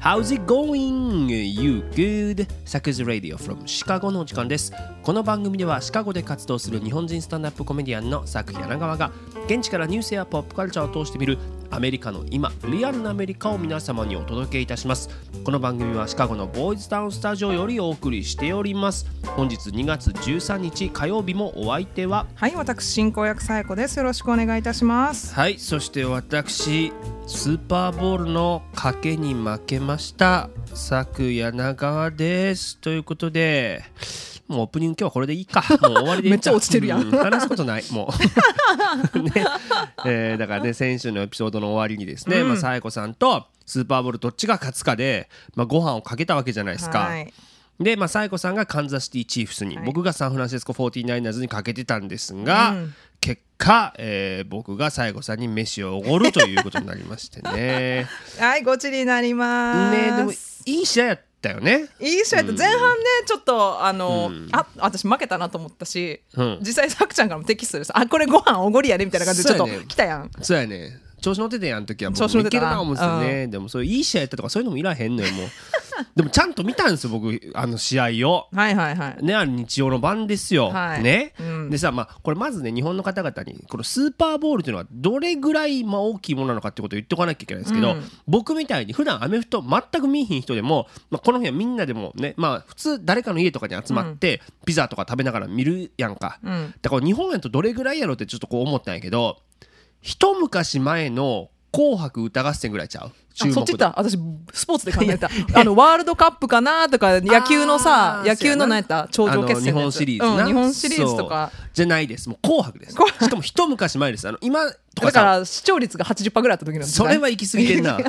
How's it going? You good? サクズ Radio from シカゴのお時間です。この番組ではシカゴで活動する日本人スタンダップコメディアンのサク柳川が現地からニュースやポップカルチャーを通して見るアメリカの今、リアルなアメリカを皆様にお届けいたします。この番組はシカゴのボーイズタウンスタジオよりお送りしております。本日2月13日火曜日もお相手は、 はい、私進行役さえこです。よろしくお願いいたします。 はい、そして私スーパーボールの賭けに負けましたサク柳川です。ということでもうオープニング今日はこれでいいか、もう終わりでいいか。 めっちゃ落ちてるやん、 話すことないもう、ねだからね、先週のエピソードの終わりにですね、さえこさんとスーパーボールどっちが勝つかで、ご飯をかけたわけじゃないですか。はい、で、サイコさんがカンザスシティチーフスに、はい、僕がサンフランシスコ 49ers にかけてたんですが、結果、僕がサイコさんに飯をおごるということになりましてねはいごちになります。 でもいい試合やったよね。 いい試合やった、前半ねちょっと私負けたなと思ったし、実際さくちゃんからもテキストです。これご飯おごりやでみたいな感じでちょっと来たやん。 そうやね、調子乗っててやん時は僕もいけるな思うんですよね。でもそういういい試合やったとかそういうのもいらへんのよもうでもちゃんと見たんですよ僕、試合を。はいはいはいね、日曜の晩ですよ、はいねでさ、これまずね、日本の方々にこのスーパーボールというのはどれぐらい大きいものなのかってことを言っておかなきゃいけないんですけど、僕みたいに普段アメフト全く見えひん人でも、この日はみんなでもね、普通誰かの家とかに集まって、ピザとか食べながら見るやんか、だから日本やとどれぐらいやろってちょっとこう思ったんやけど、一昔前の紅白歌合戦ぐらいちゃう。 そっちだ、私スポーツで考えたワールドカップかなとか、野球のさ、野球の何やった頂上決戦のやつ、 日本シリーズな、 日本シリーズとかじゃないです。もう紅白です。しかも一昔前です。今とかだから視聴率が 80% ぐらいあった時なんです。 それは行き過ぎてんな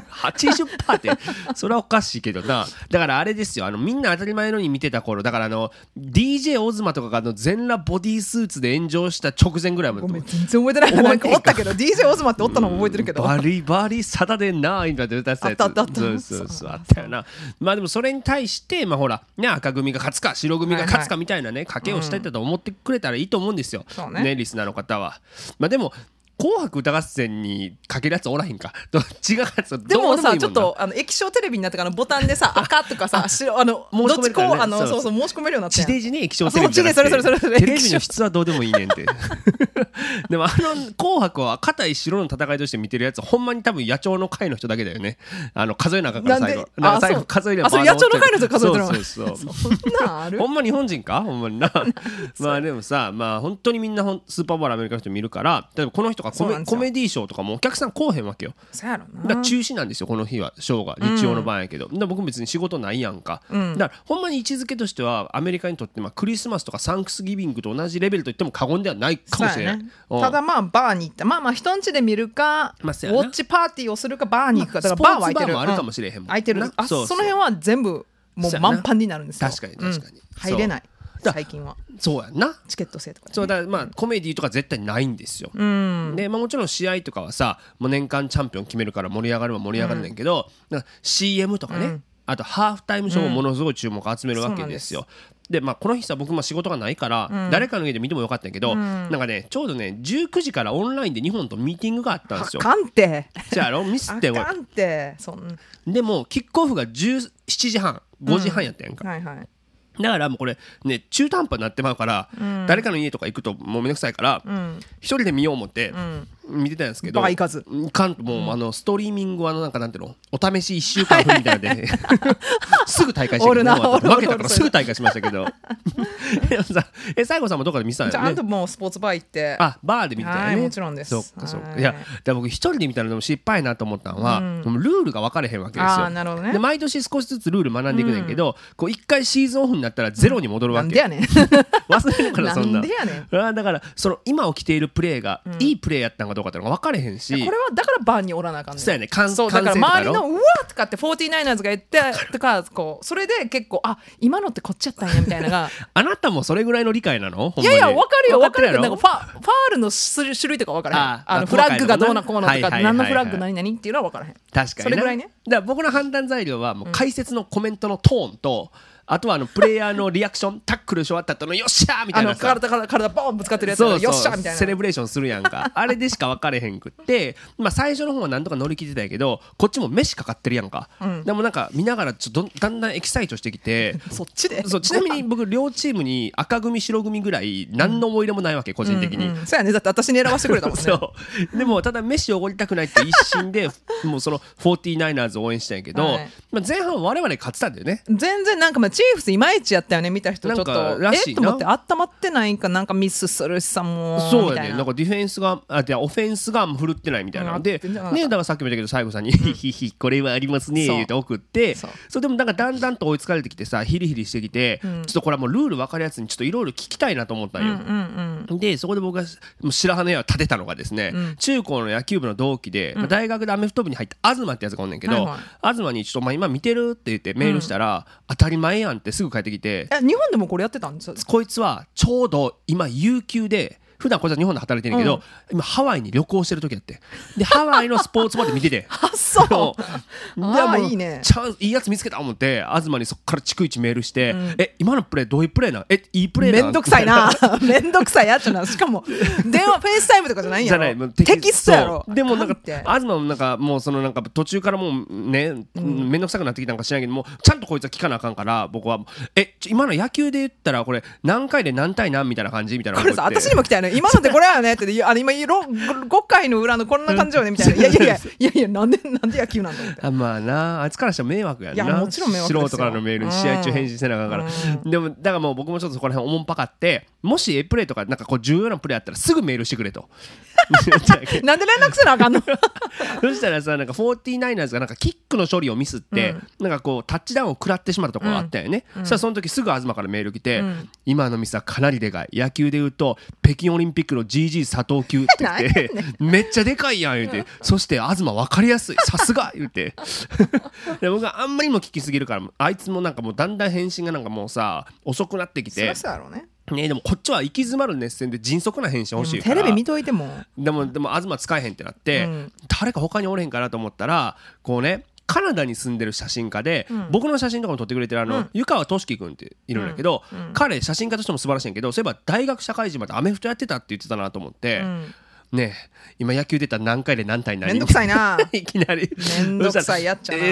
80% ってそれはおかしいけどな。だからあれですよ、みんな当たり前のように見てた頃だから、DJ オズマとかが全裸ボディースーツで炎上した直前ぐらいまで。 ごめん全然覚えてない。なんかおったけど DJ オズマっておったのも覚えてるけど、 バリバリサタデーナインだって歌ってたやつ、そうあったよな。でもそれに対してほらね、赤組が勝つか白組が勝つかみたいなね、賭けをしたいと思ってくれたらいいと思うんですよ、ね、リスナーの方は。でも紅白歌合戦にかけるやつおらへんか、どっちが勝つ。 でもさ、ちょっと液晶テレビになってからボタンでさ赤とかさ白どっちこうそうそう申し込めるようになって、 地デジね、液晶テレビじゃなくてテレビの質はどうでもいいねんってでも紅白は硬い白の戦いとして見てるやつ、ほんまに多分野鳥の会の人だけだよね。数えなあかんから最後数えればそれ野鳥の会の人数えてるの。 そうそんなんあるほんま日本人かほんまになでもさ、本当にみんなスーパーボールアメリカの人見るから、例えばこの人コメディーショーとかもお客さん来おへんわけよ。 そうやろな。 だから中止なんですよこの日は、ショーが日曜の晩やけど、だから僕別に仕事ないやんか、だからほんまに位置づけとしてはアメリカにとってクリスマスとかサンクスギビングと同じレベルと言っても過言ではないかもしれない、 ただバーに行った人ん家で見るか、ウォッチパーティーをするかバーに行くか、だからバーは空いてる、 スポーツバーもあるかもしれへんもん、 空いてる。その辺は全部もう満帆になるんですよ。 確かに、 入れない最近は。 そうやんな、 チケット制とか、ね、 そうだからコメディとか絶対ないんですよ、でもちろん試合とかはさ、もう年間チャンピオン決めるから盛り上がるは盛り上がるねんけど、CM とかね、あとハーフタイムショーもものすごい注目を集めるわけですよ。でこの日さ、僕仕事がないから、誰かの家で見てもよかったんやけど、なんかねちょうどね19時からオンラインで日本とミーティングがあったんですよ。 あかんてじゃあミスってんあかんてでもキックオフが17時半5時半やったやんか、だからもうこれね中途半端になってまうから、誰かの家とか行くともうめんどくさいから、一人で見よう思って見てたんですけど、 行かずもうストリーミングはなんかなんていうの、お試し1週間分みたいなですぐ大会して負けたからすぐ大会しましたけど西郷さんもどこかで見てたんよね。 ちゃんともうスポーツバー行って、 バーで見てたよね。 もちろんです。 そっかいや、だから僕一人で見たのでも失敗なと思ったのは、ルールが分かれへんわけですよ。 なるほどね。 で毎年少しずつルール学んでいくねんけど、こう一回シーズンオフになったらゼロに戻るわけ。 なんでやねん忘れるからそんな。 なんでやねん。 だから今起きているプレーがいいプレーやったんかどうかってのが分かれへんし、 これはだからバーにおらなあかんねん。 そうやね、 そうだから周りのうわーとかって 49ers が言ってとかこう、それで結構今のってこっちやったんやみたいなのがあなたもそれぐらいの理解なの？ いやいや分かるよ分かるけど、なんかファールの種類とか分からへん。フラッグがどうなこうのとか、何のフラッグ何々っていうのは分からへん。 確かにそれぐらいね。 だから僕の判断材料はもう解説のコメントのトーンとあとはプレイヤーのリアクションタックルし終わった後のよっしゃーみたいなさ、 体ボンぶつかってるやつよっしゃーみたいなセレブレーションするやんかあれでしか分かれへんくってまあ最初の方はなんとか乗り切ってたんやけどこっちも飯かかってるやんか、でもなんか見ながらちょっとだんだんエキサイトしてきてそっちでそうちなみに僕両チームに赤組白組ぐらい何の思い入れもないわけ、個人的に、 そうやね、だって私に選ばせてくれたもんねそうでもただ飯をおごりたくないって一心でもうその 49ers を応援したんやけど、まあ、前半我々勝ってたんだよね。 全然なんかまあチーフスいまいちやったよね、見た人ちょっとと思って温まってないんか、なんかミスするしさ、もうそうやね、なんかディフェンスがオフェンスが振るってないみたいなので、ね、だからさっきも言ったけど最後さんにヒヒヒこれはありますね言って送って、そうでもなんかだんだんと追いつかれてきてさ、ヒリヒリしてきて、ちょっとこれはもうルール分かるやつにちょっといろいろ聞きたいなと思ったんよ、でそこで僕が白羽屋を立てたのがですね、中高の野球部の同期で、大学でアメフト部に入った東ってやつがおんねんけど、東にちょっとお前今見てるって言ってメールしたら、当たり前やんってすぐ返ってきて、 日本でもこれやってたんですか？ こいつはちょうど今有給で普段こいつは日本で働いてるんだけど、今ハワイに旅行してる時やってでハワイのスポーツまで見ててあそうでもいいね、 いいやつ見つけた思って東にそっから逐一メールして、今のプレーどういうプレーなんいいプレーなんめんどくさいなめんどくさいやつな、しかも電話フェイスタイムとかじゃないんやろ、テキストやろ。 でもなんか東もなんかもうそのなんか途中からもうね、めんどくさくなってきたんか知らんけどもちゃんとこいつは聞かなあかんから、僕は今の野球で言ったらこれ何回で何対何みたいな感じみたいなこれさ、私にも来たよね、今のってこれやねって今5回の裏のこんな感じよねみたいな、いやなんで野球なんだってまあな、あいつからしたら迷惑やな。 いやもちろん迷惑ですよ、 素人からのメールに試合中返信せなあかんから、でもだからもう僕もちょっとそこら辺おもんぱかって、もしプレーとかなんかこう重要なプレーあったらすぐメールしてくれとなんで連絡せなあかんのそしたらさ、なんか 49ers がなんかキックの処理をミスって、なんかこうタッチダウンを食らってしまったところがあったよね、そしたらその時すぐ東からメール来て、今のミスはかなりでかい、野球で言うと北京オリンピックの GG 佐藤級って言ってめっちゃでかいやん言うて、そして東分かりやすいさすが言うてで僕はあんまりにも聞きすぎるから、あいつもなんかもうだんだん返信がなんかもうさ遅くなってきて、 そうだろうね。 でもこっちは行き詰まる熱戦で迅速な返信欲しいから、 テレビ見といてもでも東使えへんってなって、誰か他におれへんかなと思ったら、こうねカナダに住んでる写真家で、僕の写真とかも撮ってくれてる湯川俊樹君っているんだけど、彼写真家としても素晴らしいんやけど、そういえば大学社会人までアメフトやってたって言ってたなと思って、ね今野球出たら何回で何対何めんどくさいないきなりめんどくさいやっちゃな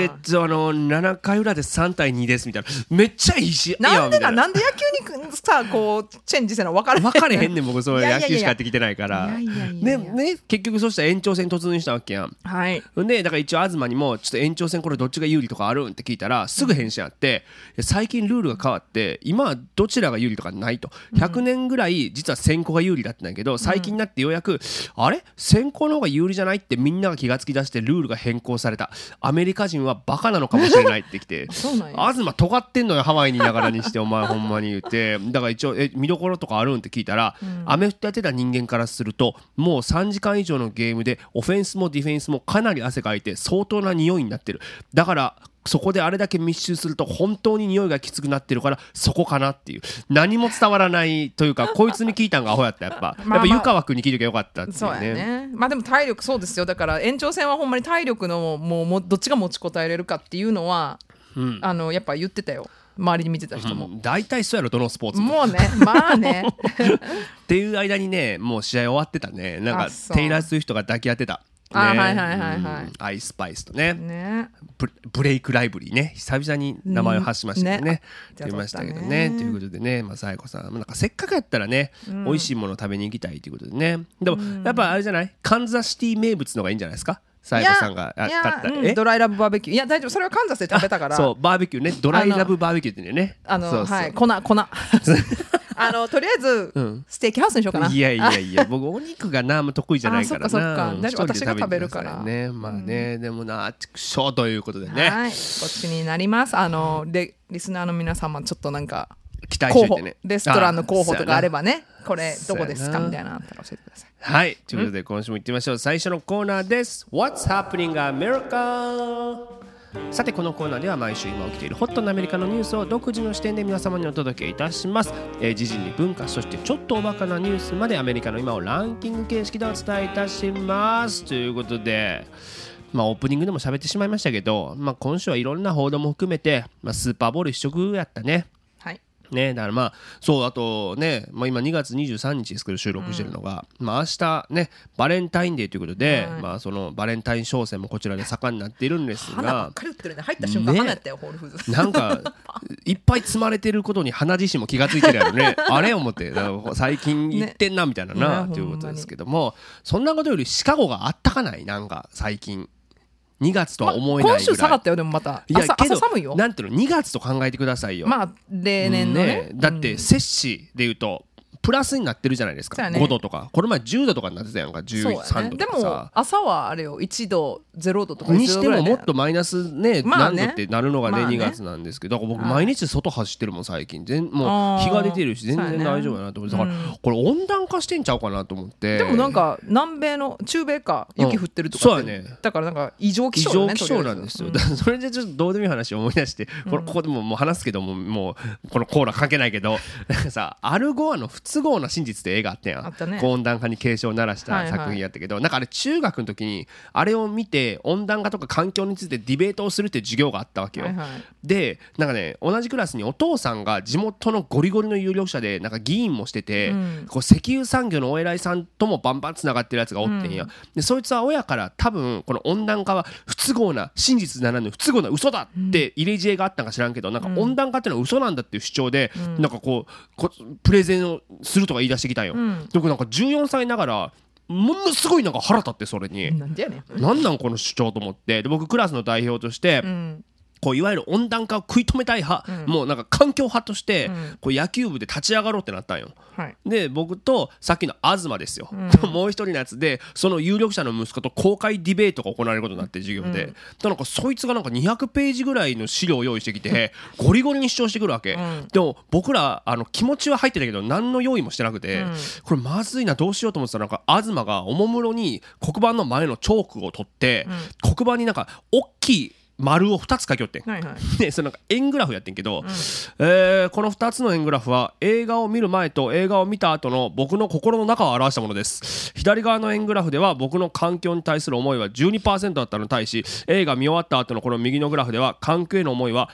7回裏で3対2ですみたいな、めっちゃいいし、 なんで野球にさこうチェンジせな分かれへんねん僕、そう野球しかやってきてないからね、結局そしたら延長戦突入したわけやん、でだから一応東にもちょっと延長戦これどっちが有利とかあるんって聞いたらすぐ返信あって、最近ルールが変わって今はどちらが有利とかないと、100年ぐらい実は先行が有利だったんだけど、最近になってようやくあれ先行の方が有利じゃないってみんなが気がつき出してルールが変更された、アメリカ人はバカなのかもしれないってきて東尖ってんのよハワイにいながらにしてお前ほんまに言って、だから一応見どころとかあるんって聞いたら、アメフトやってた人間からするともう3時間以上のゲームでオフェンスもディフェンスもかなり汗かいて相当な匂いになってる、だからそこであれだけ密集すると本当に匂いがきつくなってるからそこかなっていう、何も伝わらないというかこいつに聞いたんがアホやった、やっぱ湯川君に聞いときゃよかったっていうね。 そうやね、まあでも体力そうですよ、だから延長戦はほんまに体力のもうどっちが持ちこたえれるかっていうのは、やっぱ言ってたよ、周りに見てた人も、 大体そうやろどのスポーツもうねまあねっていう間にねもう試合終わってたね、なんかテイラー・スウィフトが抱き合ってたアイスパイスとねブレイクライブリーね、久々に名前を発しましたけどね、出ましたけどね、ということでね、さやこさんなんかせっかくやったらね、美味しいものを食べに行きたいということでね、でもやっぱあれじゃない、カンザシティ名物のがいいんじゃないですか、さやこさんが買ったドライラブバーベキュー、いや大丈夫、それはカンザスで食べたから、 そうバーベキューね、ドライラブバーベキューってね、 粉とりあえずステーキハウスにしようかな。 いや僕お肉がな得意じゃないからな。 そっか大丈夫、私が食べるからね、まあね、でもなちくしょうということでね、 はい、こっちになります。でリスナーの皆様ちょっとなんか期待しててね、 レストランの候補とかあればね、これどこですかみたいなのあったら教えてください。 はい、ということで今週も行ってみましょう。最初のコーナーです。 What's happening America。さてこのコーナーでは毎週今起きているホットなアメリカのニュースを独自の視点で皆様にお届けいたします。時事に文化、そしてちょっとおバカなニュースまでアメリカの今をランキング形式でお伝えいたしますということで、 オープニングでも喋ってしまいましたけど、今週はいろんな報道も含めて、スーパーボール一色やったね。ね、だからそうあとね、今2月23日ですけど収録してるのが、明日ねバレンタインデーということで、そのバレンタイン商戦もこちらで盛んになっているんですが、 花ばっかり売ってるね。入った瞬間花やったよ、ホールフーズ。 なんかいっぱい積まれてることに花自身も気がついてるやろね。あれ思って最近行ってんなみたいなな、ということですけども、そんなことよりシカゴがあったかない、なんか最近2月とは思えないぐらい、 今週下がったよ。でもまた朝寒いよ。 なんていうの、2月と考えてくださいよ。 例年のね、 だって摂氏でいうとプラスになってるじゃないですか、5度とか。この前10度とかになってたやんか、13度とかさ。でも朝はあれよ、1度0度とかにしてももっとマイナスね、何度ってなるのがね2月なんですけど、だから僕毎日外走ってるもん最近。もう日が出てるし全然大丈夫やなと思って、だからこれ温暖化してんちゃうかなと思って。 でもなんか南米の中米か雪降ってるとか、 そうやね。 だからなんか異常気象なんですよ。それでちょっとどうでもいい話を思い出して、ここでもう話すけどもうこのコーラ関係ないけど、なんかさ、アルゴアの不都合な真実って映画あったやん。温暖化に警鐘を鳴らした作品やったけど、なんかあれ中学の時にあれを見て温暖化とか環境についてディベートをするっていう授業があったわけよ。でなんかね、同じクラスにお父さんが地元のゴリゴリの有力者でなんか議員もしてて、こう石油産業のお偉いさんともバンバンつながってるやつがおってんや。でそいつは親から多分この温暖化は不都合な真実ならぬ不都合な嘘だって入れ知恵があったんか知らんけど、なんか温暖化っていうのは嘘なんだっていう主張で、なんかこうプレゼンをするとか言い出してきたんよ。僕なんか14歳ながらものすごいなんか腹立って、それになんでやねん、 なんなんこの主張と思って。で僕クラスの代表として、こういわゆる温暖化を食い止めたい派、もうなんか環境派として、こう野球部で立ち上がろうってなったんよ。で僕とさっきの東ですよ、もう一人のやつでその有力者の息子と公開ディベートが行われることになって授業で、なんかそいつがなんか200ページぐらいの資料を用意してきてゴリゴリに主張してくるわけ。でも僕ら気持ちは入ってたけど何の用意もしてなくて、これまずいな、どうしようと思ってたら、なんか東がおもむろに黒板の前のチョークを取って、黒板になんか大きい丸を2つ書きよってん、でそのなんか円グラフやってんけど、この2つの円グラフは映画を見る前と映画を見た後の僕の心の中を表したものです。左側の円グラフでは僕の環境に対する思いは 12% だったのに対し、映画見終わった後のこの右のグラフでは環境への思いは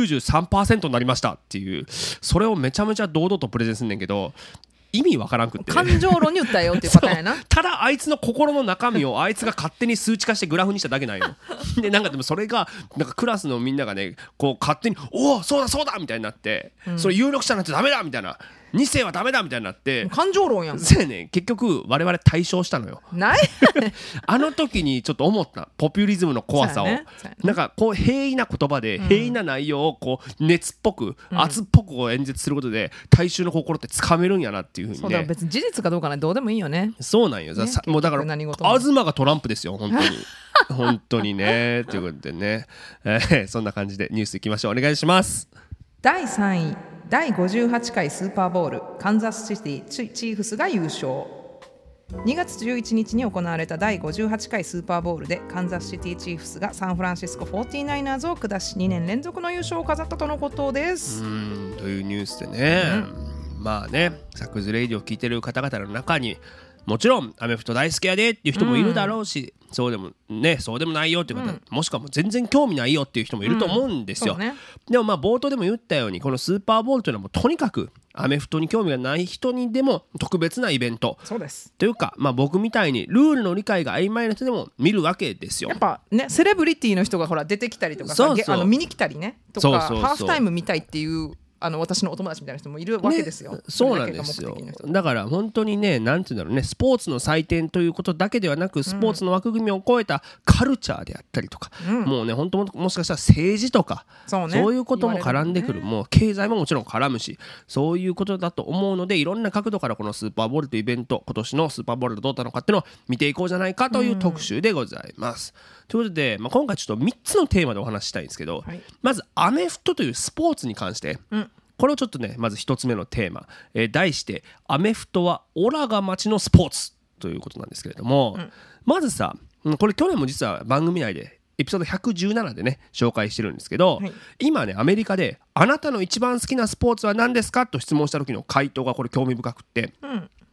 93% になりましたっていう、それをめちゃめちゃ堂々とプレゼンすんねんけど、意味わからんくって、 感情論に訴えようっていうパターンやな。 ただあいつの心の中身をあいつが勝手に数値化してグラフにしただけなんよ。でなんかでもそれがなんかクラスのみんながね、こう勝手におおそうだそうだみたいになって、それ有力者なんてダメだみたいな、2世はダメだみたいになって、 感情論やん。 そうやね、結局我々対象したのよ。 ないあの時にちょっと思った、ポピュリズムの怖さを。なんかこう平易な言葉で平易な内容をこう熱っぽく、熱っぽく演説することで大衆の心ってつかめるんやなっていうふうにね。 そうだ、別に事実かどうかね、どうでもいいよね。 そうなんよ、ね、もうだから東がトランプですよ本当に。本当にねということでね、そんな感じでニュースいきましょう。お願いします。 第3位、第58回スーパーボウル、カンザスシティチーフスが優勝。2月11日に行われた第58回スーパーボウルでカンザスシティチーフスがサンフランシスコ 49ers を下し2年連続の優勝を飾ったとのことです。 というニュースでね、まあね、サクズレイディを聞いてる方々の中にもちろんアメフト大好きやでっていう人もいるだろうし、そうでもね、そうでもないよっていう方、もしくはもう全然興味ないよっていう人もいると思うんですよ、でもまあ冒頭でも言ったように、このスーパーボウルというのはもうとにかくアメフトに興味がない人にでも特別なイベント。 そうです。 というか、まあ、僕みたいにルールの理解が曖昧な人でも見るわけですよ。 やっぱね、セレブリティの人がほら出てきたりとかさ、見に来たりねとか、ハーフタイム見たいっていう私のお友達みたいな人もいるわけですよ、 そうなんですよ。だから本当にね、なんていうんだろうね、スポーツの祭典ということだけではなく、スポーツの枠組みを超えたカルチャーであったりとか、もうね、本当もしかしたら政治とかそういうことも絡んでくる、もう経済ももちろん絡むし、そういうことだと思うので、いろんな角度からこのスーパーボウルというイベント、今年のスーパーボウルがどうだったのかっていうのを見ていこうじゃないかという特集でございます。ということで、今回ちょっと3つのテーマでお話ししたいんですけど、まずアメフトというスポーツに関して、これをちょっとね、まず1つ目のテーマ、題してアメフトはオラが町のスポーツということなんですけれども、まずさ、これ去年も実は番組内でエピソード117でね紹介してるんですけど、今ねアメリカであなたの一番好きなスポーツは何ですかと質問した時の回答がこれ興味深くって、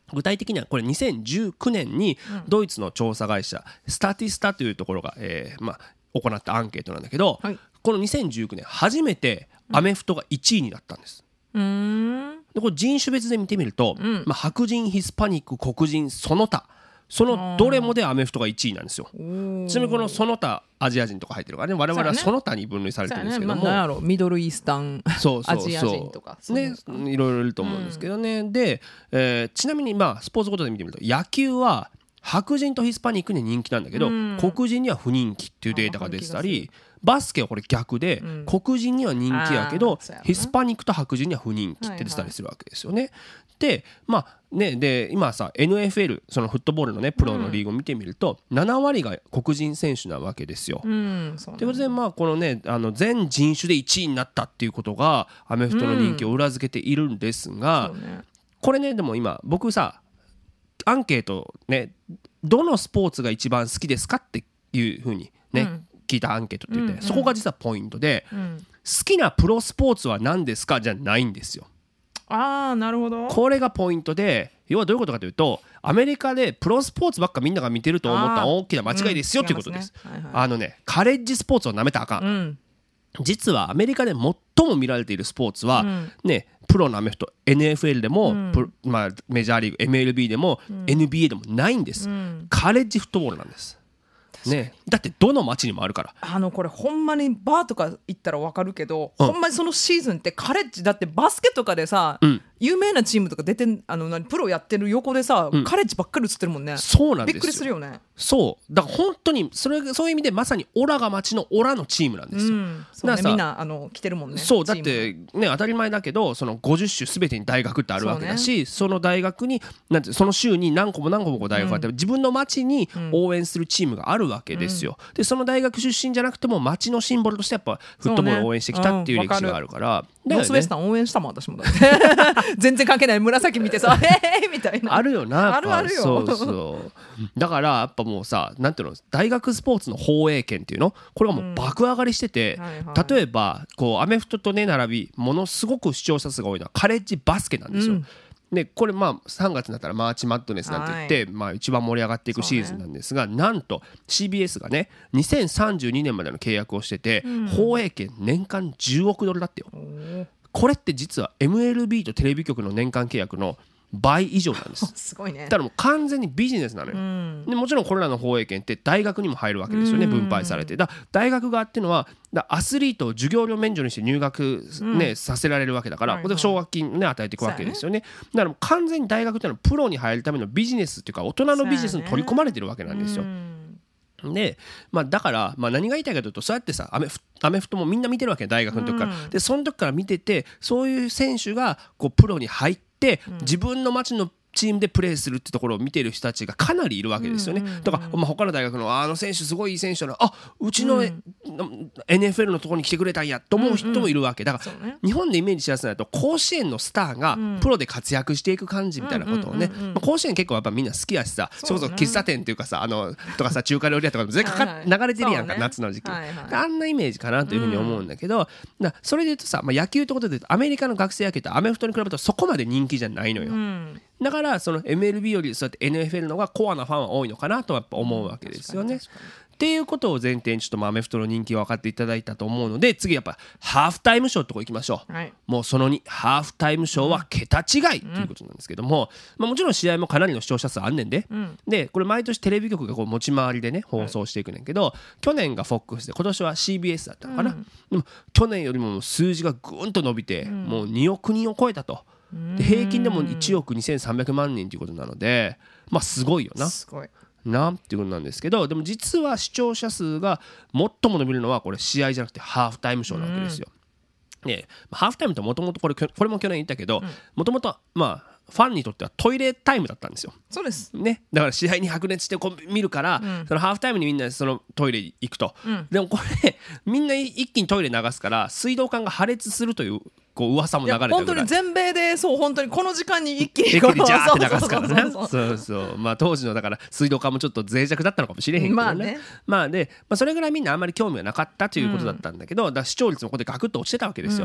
具体的にはこれ2019年にドイツの調査会社スタティスタというところが行ったアンケートなんだけど、この2019年初めてアメフトが1位になったんです。でこれ人種別で見てみると、白人、ヒスパニック、黒人、その他そのどれもでアメフトが1位なんですよ。ちなみにこのその他アジア人とか入ってるからね、我々はその他に分類されてるんですけども、 ミドルイースタンアジア人とかね、いろいろいると思うんですけどね。で、ちなみにスポーツごとで見てみると野球は白人とヒスパニックに人気なんだけど、黒人には不人気っていうデータが出てたり、バスケはこれ逆で、黒人には人気やけどヒスパニックと白人には不人気って出てたりするわけですよね。でで今さ NFL そのフットボールのねプロのリーグを見てみると7割が黒人選手なわけですよ。ということでこのね全人種で1位になったっていうことがアメフトの人気を裏付けているんですが、これねでも今僕さアンケートねどのスポーツが一番好きですかっていうふうにね、聞いたアンケートって言って、そこが実はポイントで、好きなプロスポーツは何ですかじゃないんですよ。 なるほど。 これがポイントで、要はどういうことかというとアメリカでプロスポーツばっかみんなが見てると思った大きな間違いですよということです。カレッジスポーツをなめたらあかん、実はアメリカで最も見られているスポーツは、プロのアメフト NFL でも、メジャーリーグ MLB でも、NBA でもないんです、カレッジフットボールなんですね。だってどの街にもあるから。 これほんまにバーとか行ったら分かるけど、ほんまにそのシーズンってカレッジだってバスケとかでさ、有名なチームとか出てプロやってる横でさ、カレッジばっかり映ってるもんね。 そうなんですよ。 びっくりするよね。 そうだから本当にそういう意味でまさにオラが街のオラのチームなんですよ。 そうね、みんな来てるもんね。 そうだってね当たり前だけどその50州すべてに大学ってあるわけだし、その大学にその州に何個も大学があって、自分の街に応援するチームがあるわけですよ。でその大学出身じゃなくても街のシンボルとしてやっぱフットボールを応援してきたっていう歴史があるから。 ノースウェスタン応援したもん私もだって全然関係ない紫見てさみたいなあるよな。 あるよ。 そうだからやっぱもうさなんていうの大学スポーツの放映権っていうのこれがもう爆上がりしてて、例えばこうアメフトとね並びものすごく視聴者数が多いのはカレッジバスケなんですよ。でこれ3月になったらマーチマッドネスなんて言って、一番盛り上がっていくシーズンなんですが、なんと CBS がね2032年までの契約をしてて、放映権年間10億ドルだってよ。これって実は MLB とテレビ局の年間契約の倍以上なんです。 すごいね。 だからもう完全にビジネスなのよ、でもちろんこれらの放映権って大学にも入るわけですよね、分配されて。大学側っていうのはアスリートを授業料免除にして入学、させられるわけだから、これで奨学金、与えていくわけですよね。だからもう完全に大学っていうのはプロに入るためのビジネスっていうか大人のビジネスに取り込まれてるわけなんですよ。でだから、何が言いたいかというとそうやってさアメフトもみんな見てるわけ大学の時から、でその時から見ててそういう選手がこうプロに入って自分の街のチームでプレーするってところを見てる人たちがかなりいるわけですよね。だから、他の大学のあの選手すごいいい選手だな、うちの、NFL のところに来てくれたんやと思う人もいるわけだから、日本でイメージしやすいのだと甲子園のスターがプロで活躍していく感じみたいなことをね、甲子園結構やっぱみんな好きやしさ、それこそ喫茶店っていうかさとかさ中華料理屋とかも全然流れてるやんか、夏の時期、あんなイメージかなというふうに思うんだけど、それで言うとさ、野球ってことで言うとアメリカの学生野球ってアメフトに比べるとそこまで人気じゃないのよ。だからその MLB よりそうやって NFL の方がコアなファンは多いのかなとやっぱ思うわけですよね。っていうことを前提にちょっとアメフトの人気が分かっていただいたと思うので、次やっぱハーフタイムショーってとこ行きましょう、もうその2ハーフタイムショーは桁違いということなんですけども、もちろん試合もかなりの視聴者数あんねんで、でこれ毎年テレビ局がこう持ち回りでね放送していくねんけど、去年が FOX で今年は CBS だったのかな、でも去年よりも数字がぐんと伸びて、もう2億人を超えたと。で平均でも1億2300万人ということなので、すごいよな。 すごいなっていうことなんですけど、でも実は視聴者数が最も伸びるのはこれ試合じゃなくてハーフタイムショーなわけですよ。ハーフタイムってもともとこれも去年言ったけど、もともとファンにとってはトイレタイムだったんですよ。 そうですね、だから試合に白熱してこう見るから、そのハーフタイムにみんなそのトイレ行くと、でもこれみんな一気にトイレ流すから水道管が破裂するというこう噂も流れてるぐらい。 本当に全米でそう本当にこの時間に一気にジャーって流すからね。そう当時のだから水道管もちょっと脆弱だったのかもしれへんけどね。それぐらいみんなあんまり興味がなかったということだったんだけど、だ視聴率もここでガクッと落ちてたわけですよ。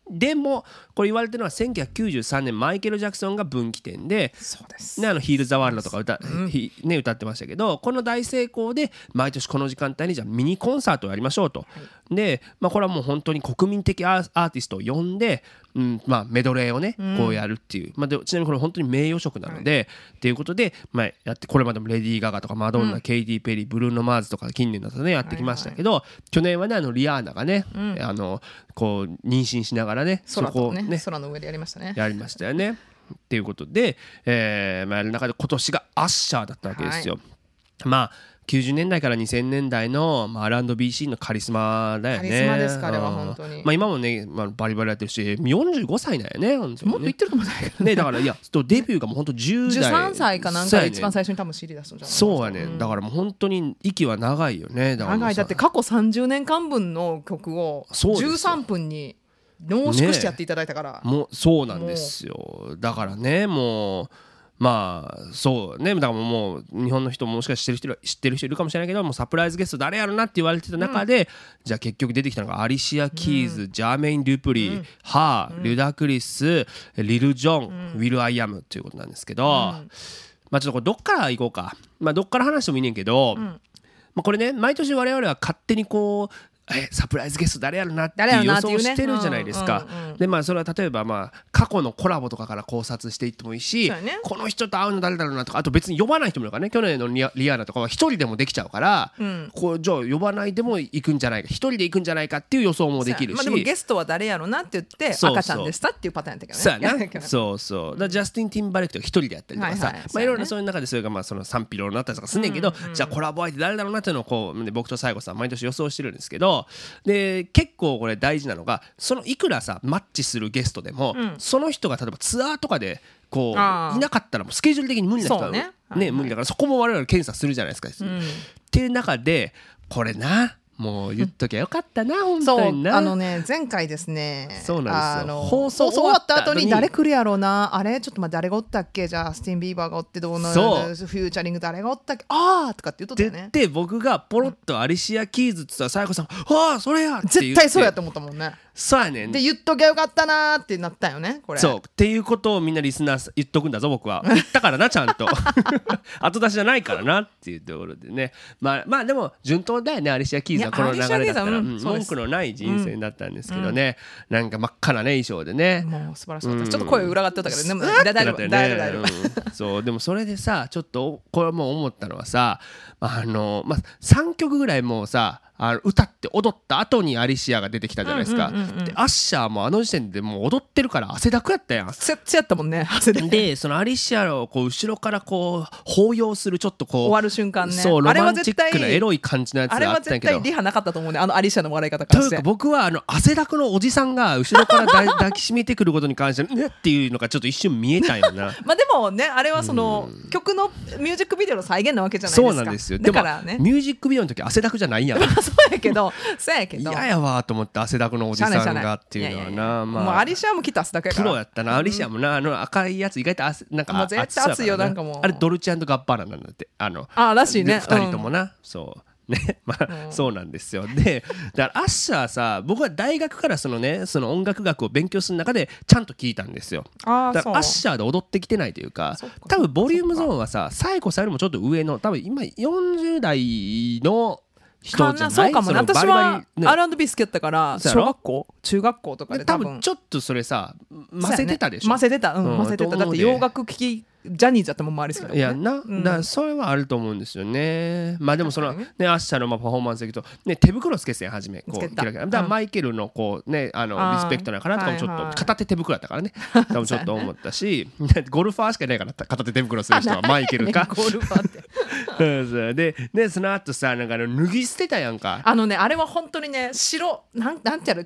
でもこれ言われてるのは1993年マイケル・ジャクソンが分岐点で、 そうです、 ね、ヒール・ザ・ワールドとか歌ってましたけど、この大成功で毎年この時間帯にじゃあミニコンサートをやりましょうと、で、これはもう本当に国民的アーティストを呼んで、メドレーをねこうやるっていう、ちなみにこれ本当に名誉職なので、っていうことで、やってこれまでもレディー・ガガとかマドンナ、ケイティ・ペリー、ブルーノ・マーズとか近年だとねやってきましたけど、去年はねリアーナがね、こう妊娠しながらね空の上でやりましたね。 やりましたよね。っていうことで、やる中で今年がアッシャーだったわけですよ。90年代から2000年代の、R&B シーンのカリスマだよね。 カリスマですか、あれは本当に。 今もね、バリバリやってるし、45歳だよね。もっと言ってるかもしれないけどね。だから、いや、デビューがもう本当10代。 13歳かなんか一番最初に多分 CD 出すんじゃないかな。 そうやね。だからもう本当に息は長いよね。 長い。だって過去30年間分の曲を13分に濃縮してやっていただいたから。 もうそうなんですよ。だからね、もう。そうね、だからもう日本の人もしかして知ってる人いるかもしれないけど、もうサプライズゲスト誰やろなって言われてた中で、じゃあ結局出てきたのがアリシア・キーズ、ジャーメイン・デュプリー、ハー、ルダクリス、リル・ジョン、ウィル・アイアムということなんですけど、ちょっとこれどっから行こうか、どっから話してもいいねんけど、これね毎年我々は勝手にこうサプライズゲスト誰やろなって予想してるじゃないですか。でそれは例えば過去のコラボとかから考察していってもいいし、この人と会うの誰だろうなとか、あと別に呼ばない人もいるからね。去年のリアーナとかは一人でもできちゃうから、こうじゃあ呼ばないでも行くんじゃないか、一人で行くんじゃないかっていう予想もできるし、 でもゲストは誰やろなって言って赤ちゃんでしたっていうパターンだけどね。 そうだジャスティン・ティンバレクトが一人でやったりとかさ、いろいろそういう中でそれがその賛否両論になったりとかすんねんけど、じゃあコラボ相手誰だろうなっていうのをこう僕と西郷さん毎年予想してるんですけど、で結構これ大事なのが、そのいくらさマッチするゲストでも、その人が例えばツアーとかでこういなかったらもうスケジュール的に無理な人はね無理だから、そこも我々検査するじゃないですか。っていう中でこれなもう言っときゃよかったな、本当にな。 前回ですね、 そうなんですよ、 放送終わった後に誰来るやろうな、あれちょっと誰がおったっけ、じゃあスティン・ビーバーがおってどうのフューチャリング誰がおったっけ、あーとかって言っとったよね。 で僕がポロッとアリシア・キーズって言ったらサイコさんああそれやって言って、 絶対そうやと思ったもんね。 そうやねん。 で言っときゃよかったなーってなったよねこれ。 そうっていうことをみんなリスナー言っとくんだぞ、僕は言ったからなちゃんと後出しじゃないからなっていうところでね、でも順当だよね。アリシア・キーズはこの流れだったら文句のない人生だったんですけどね、なんか真っ赤なね衣装でね、 もう素晴らしかった。ちょっと声裏がってたけどね、大丈夫。 そうでもそれでさちょっとこれも思ったのはさ、3曲ぐらいもうさ歌って踊った後にアリシアが出てきたじゃないですか。でアッシャーも時点でもう踊ってるから汗だくやったやん。 ツヤツヤやったもんね、汗でそのアリシアをこう後ろからこう抱擁するちょっとこう終わる瞬間ね、 そうロマンチックなエロい感じのやつがあったんやけど、 あれは絶対リハなかったと思うね、アリシアの笑い方からして。 というか僕は汗だくのおじさんが後ろから抱きしめてくることに関してねっていうのがちょっと一瞬見えたんよなでもねあれはその曲のミュージックビデオの再現なわけじゃないですか。 そうなんですよ。 だからね、 ミュージックビデオの時汗だくじゃないやんそうやけど嫌やわと思って、汗だくのおじさんがっていうのはな。 もうアリシアも来た汗だくやから黒やったな。アリシアもな赤いやつ意外となんか絶対熱いよ。なんかもうあれドルチェ&ガッバーナなんだって、 らしいね、 2人ともな、そうねそうなんですよ。でだからアッシャーさ、僕は大学からその音楽学を勉強する中でちゃんと聞いたんですよ。だからアッシャーで踊ってきてないというか、多分ボリュームゾーンはさサイコさんよりもちょっと上の、多分今40代の人じゃない？ そうかもね。私は R&B 好きやったから小学校中学校とかで多分ちょっとそれさ混ぜてたでしょ。 混ぜてただって洋楽聴きジャニーズだったもんもありすぎたもんね。 いやな、だからそれはあると思うんですよね。でもそのねアッシャーのパフォーマンスでいくとね、手袋つけてはじめこうだからマイケルのこうねリスペクトなのかなとかもちょっと片手手袋だったからね多分ちょっと思ったしゴルファーしかいないから片手手袋する人はマイケルかゴルファーってでその後さなんか脱ぎ捨てたやんか。 あれは本当にねなんてやる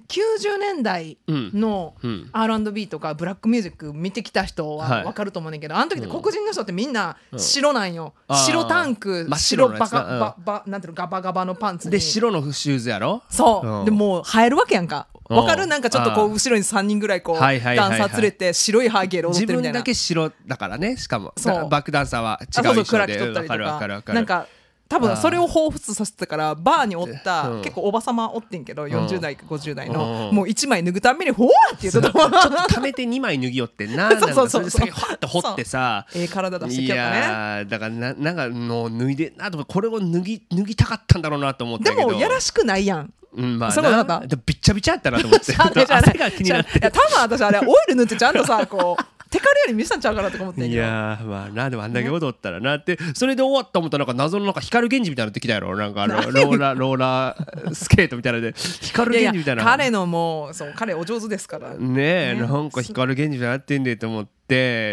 90年代の R&B とかブラックミュージック見てきた人は分かると思うねんけど、あの時って黒人の人ってみんな白なんよ。白タンク、白バカなんていうのガバガバのパンツにで白のシューズやろ。 そうでもう映えるわけやんか。分かる？なんかちょっとこう後ろに3人ぐらいこうダンサー連れて白いハーゲーで踊ってるみたいな。 自分だけ白だからね。しかもバックダンサーは違う衣装で分かる。 なんか多分それを彷彿させてからバーにおった、結構おばさまおってんけど40代か50代の、もう1枚脱ぐためにほわって言うとちょっと溜めて2枚脱ぎよってなそうそれでほわっと掘ってさ体出してきたね。 いやだからなんかの脱いでなとこれを脱ぎたかったんだろうなと思ったけど、 でもやらしくないやん。 まあそうなったびっちゃびちゃやったなと思って汗が気になって多分私あれオイル塗ってちゃんとさこうテカるように見せたんちゃうかなと思ってんけど、 いやまあなでもあんだけ踊ったらなって、それで終わった思ったらなんか謎のなんか光源氏みたいなのってきたやろ、なんかローラースケートみたいなで光源氏みたいな。 彼のもうそう彼お上手ですからねえ、なんか光源氏みたいなやってんでと思って、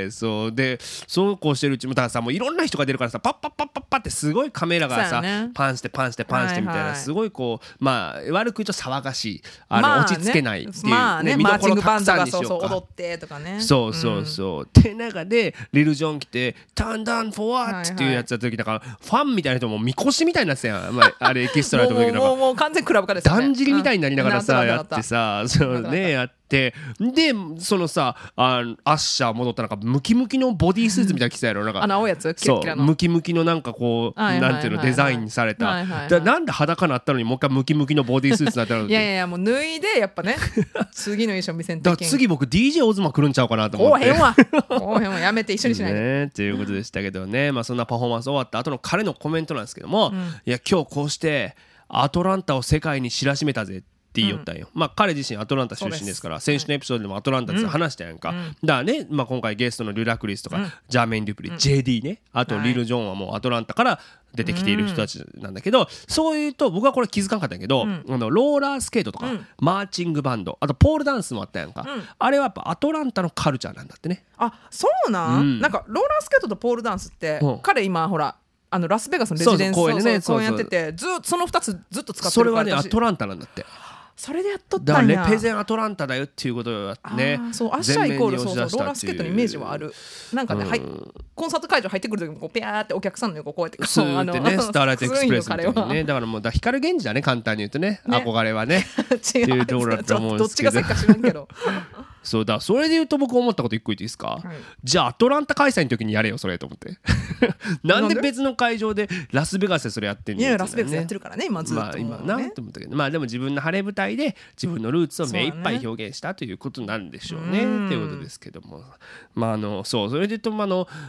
そうでそうこうしてるうちもだからさ、もういろんな人が出るからさ、パッパッパッパッパってすごいカメラがさ、パンしてパンしてパンしてみたいな、すごいこうまあ悪く言うと騒がしい、落ち着けないっていうね、見どころたくさんにしようか、 踊ってとかね、 そうそうそうって中でリル・ジョン来て「ターンダウン・フォー・ワット」っていうやつやった時だから、ファンみたいな人もみこしみたいになってたやん、あれエキストラの時なんかもう完全クラブ化ですよね。 だんじりみたいになりながらさやってさ、そうねやってでそのさアッシャー戻ったなんかムキムキのボディースーツみたいな着てたやろ、なんか青いやつキラキラのムキムキのなんかこうなんていうのデザインされた、なんで裸なったのにもう一回ムキムキのボディースーツになったのいやもう脱いでやっぱね次の衣装見せんといけん。 次僕 DJ オズマ来るんちゃうかなと思って。 こうへんわやめて一緒にしないでねっていうことでしたけどね、まあそんなパフォーマンス終わった後の彼のコメントなんですけども、いや今日こうしてアトランタを世界に知らしめたぜって言いよったんよ。まあ彼自身アトランタ出身ですから、先週のエピソードでもアトランタって話したやんか、だからね、まあ、今回ゲストのルラクリスとか、ジャーメイン・デュプリ、JD ね、あとリル・ジョンはもうアトランタから出てきている人たちなんだけど、そういうと僕はこれ気づかんかったんやけど、ローラースケートとか、マーチングバンド、あとポールダンスもあったやんか、あれはやっぱアトランタのカルチャーなんだってね。 あ、そうなん、なんかローラースケートとポールダンスって、彼今ほらラスベガスのレジデンス公園やってて、その2つずっと使ってるから。 それはねアトランタなんだって。 それでやっとったんや。 だからレペゼンアトランタだよっていうことをね、 そうアッシャーイコールそうローラースケートのイメージはある。なんかね、コンサート会場入ってくる時もこうペアーってお客さんの横こうやってスーってね、スターライトエクスプレスみたいにね、だからもう光源氏だね、簡単に言うとね、憧れはね違うっていうところだと思うんですけど、どっちがせっか知らんけどそうだ、それで言うと僕思ったこと一個言っていいですか、じゃあアトランタ開催の時にやれよそれと思ってなんで別の会場でラスベガスでそれやってんの。 いやラスベガスやってるからね今ずっと、 まあ今なと思ったけど、まあでも自分の晴れ舞台で自分のルーツを目いっぱい表現したということなんでしょうねっていうことですけども、まあそうそれで言うと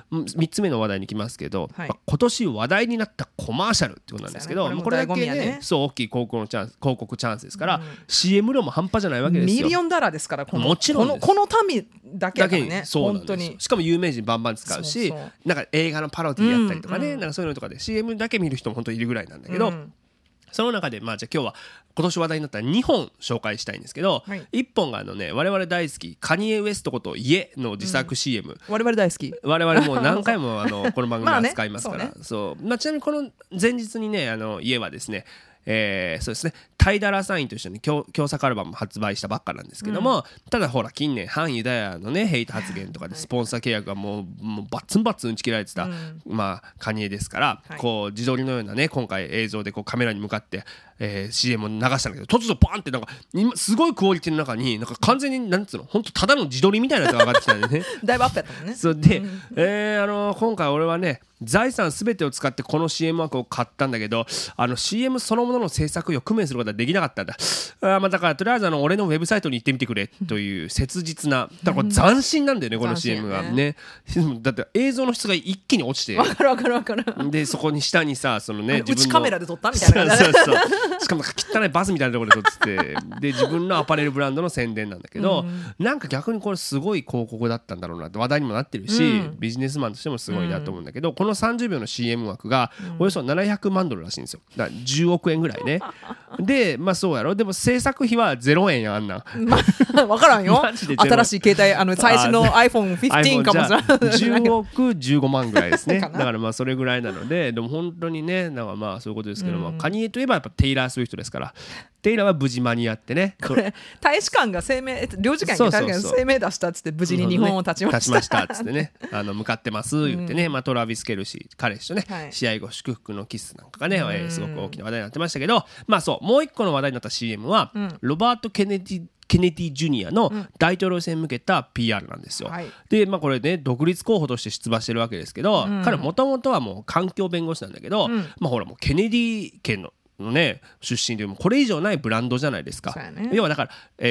3つ目の話題に来ますけど、今年話題になったコマーシャルってことなんですけど、これだけねそう大きい広告チャンスですから、CM 量も半端じゃないわけですよ。 ミリオンダラーですから、 もちろんこの民だけだからね、 本当に。しかも有名人バンバン使うし、なんか映画のパロディやったりとかね、なんかそういうのとかで CM だけ見る人も本当にいるぐらいなんだけど、その中でじゃあ今日は今年話題になった2本紹介したいんですけど、1本が我々大好きカニエ・ウエストこと家の自作 CM、 我々大好き、 我々もう何回もこの番組で使いますからそうちなみにこの前日にね家はですねそうですね、タイダラサインと一緒に共作アルバム発売したばっかなんですけども、ただほら近年反ユダヤのねヘイト発言とかでスポンサー契約がもうバッツンバッツン打ち切られてた、カニエですから、こう自撮りのようなね今回映像でこうカメラに向かって、CM を流したんだけど、突如バーンってなんか今すごいクオリティの中になんか完全になんつうの本当ただの自撮りみたいなやつが上がってきたんでねだいぶアップやったもんね。 そうで、今回俺はね財産すべてを使ってこの CM 枠を買ったんだけど、CM そのものの制作費を工面することはできなかったんだ。だからとりあえず俺のウェブサイトに行ってみてくれという切実な、だからこれ斬新なんだよねこの CM がね。だって映像の質が一気に落ちて、 わかるでそこに下にさそのね自分のカメラで撮ったみたいな、 そうしかも汚いバスみたいなところで撮っててで自分のアパレルブランドの宣伝なんだけど、なんか逆にこれすごい広告だったんだろうなって話題にもなってるし、ビジネスマンとしてもすごいなと思うんだけど、この30秒の CM 枠がおよそ700万ドルらしいんですよ。だから10億円ぐらいね。でそうやろ、でも制作費は0円やんな、 分からんよ新しい携帯最新の iPhone15 かもしれない 10億15万ぐらいですねだからそれぐらいなので、でも本当にねなんかそういうことですけど、カニエといえばやっぱテイラー・スウィフトですから、テイラーは無事間に合ってね、 これ大使館が領事館が声明出したっつって無事に日本を立ちましたっつってね向かってます言ってね、トラビス・ケルシー彼氏とね、試合後祝福のキスなんかがね、すごく大きな話題になってましたけど、もう一個の話題になった CM は、ロバート・ケネデケネディ・ジュニアの大統領選に向けた PR なんですよ、はい、でこれね独立候補として出馬してるわけですけど、彼もともとはもう環境弁護士なんだけど、ほらもうケネディ家のね、出身でもこれ以上ないブランドじゃないですか、ね、要はだから、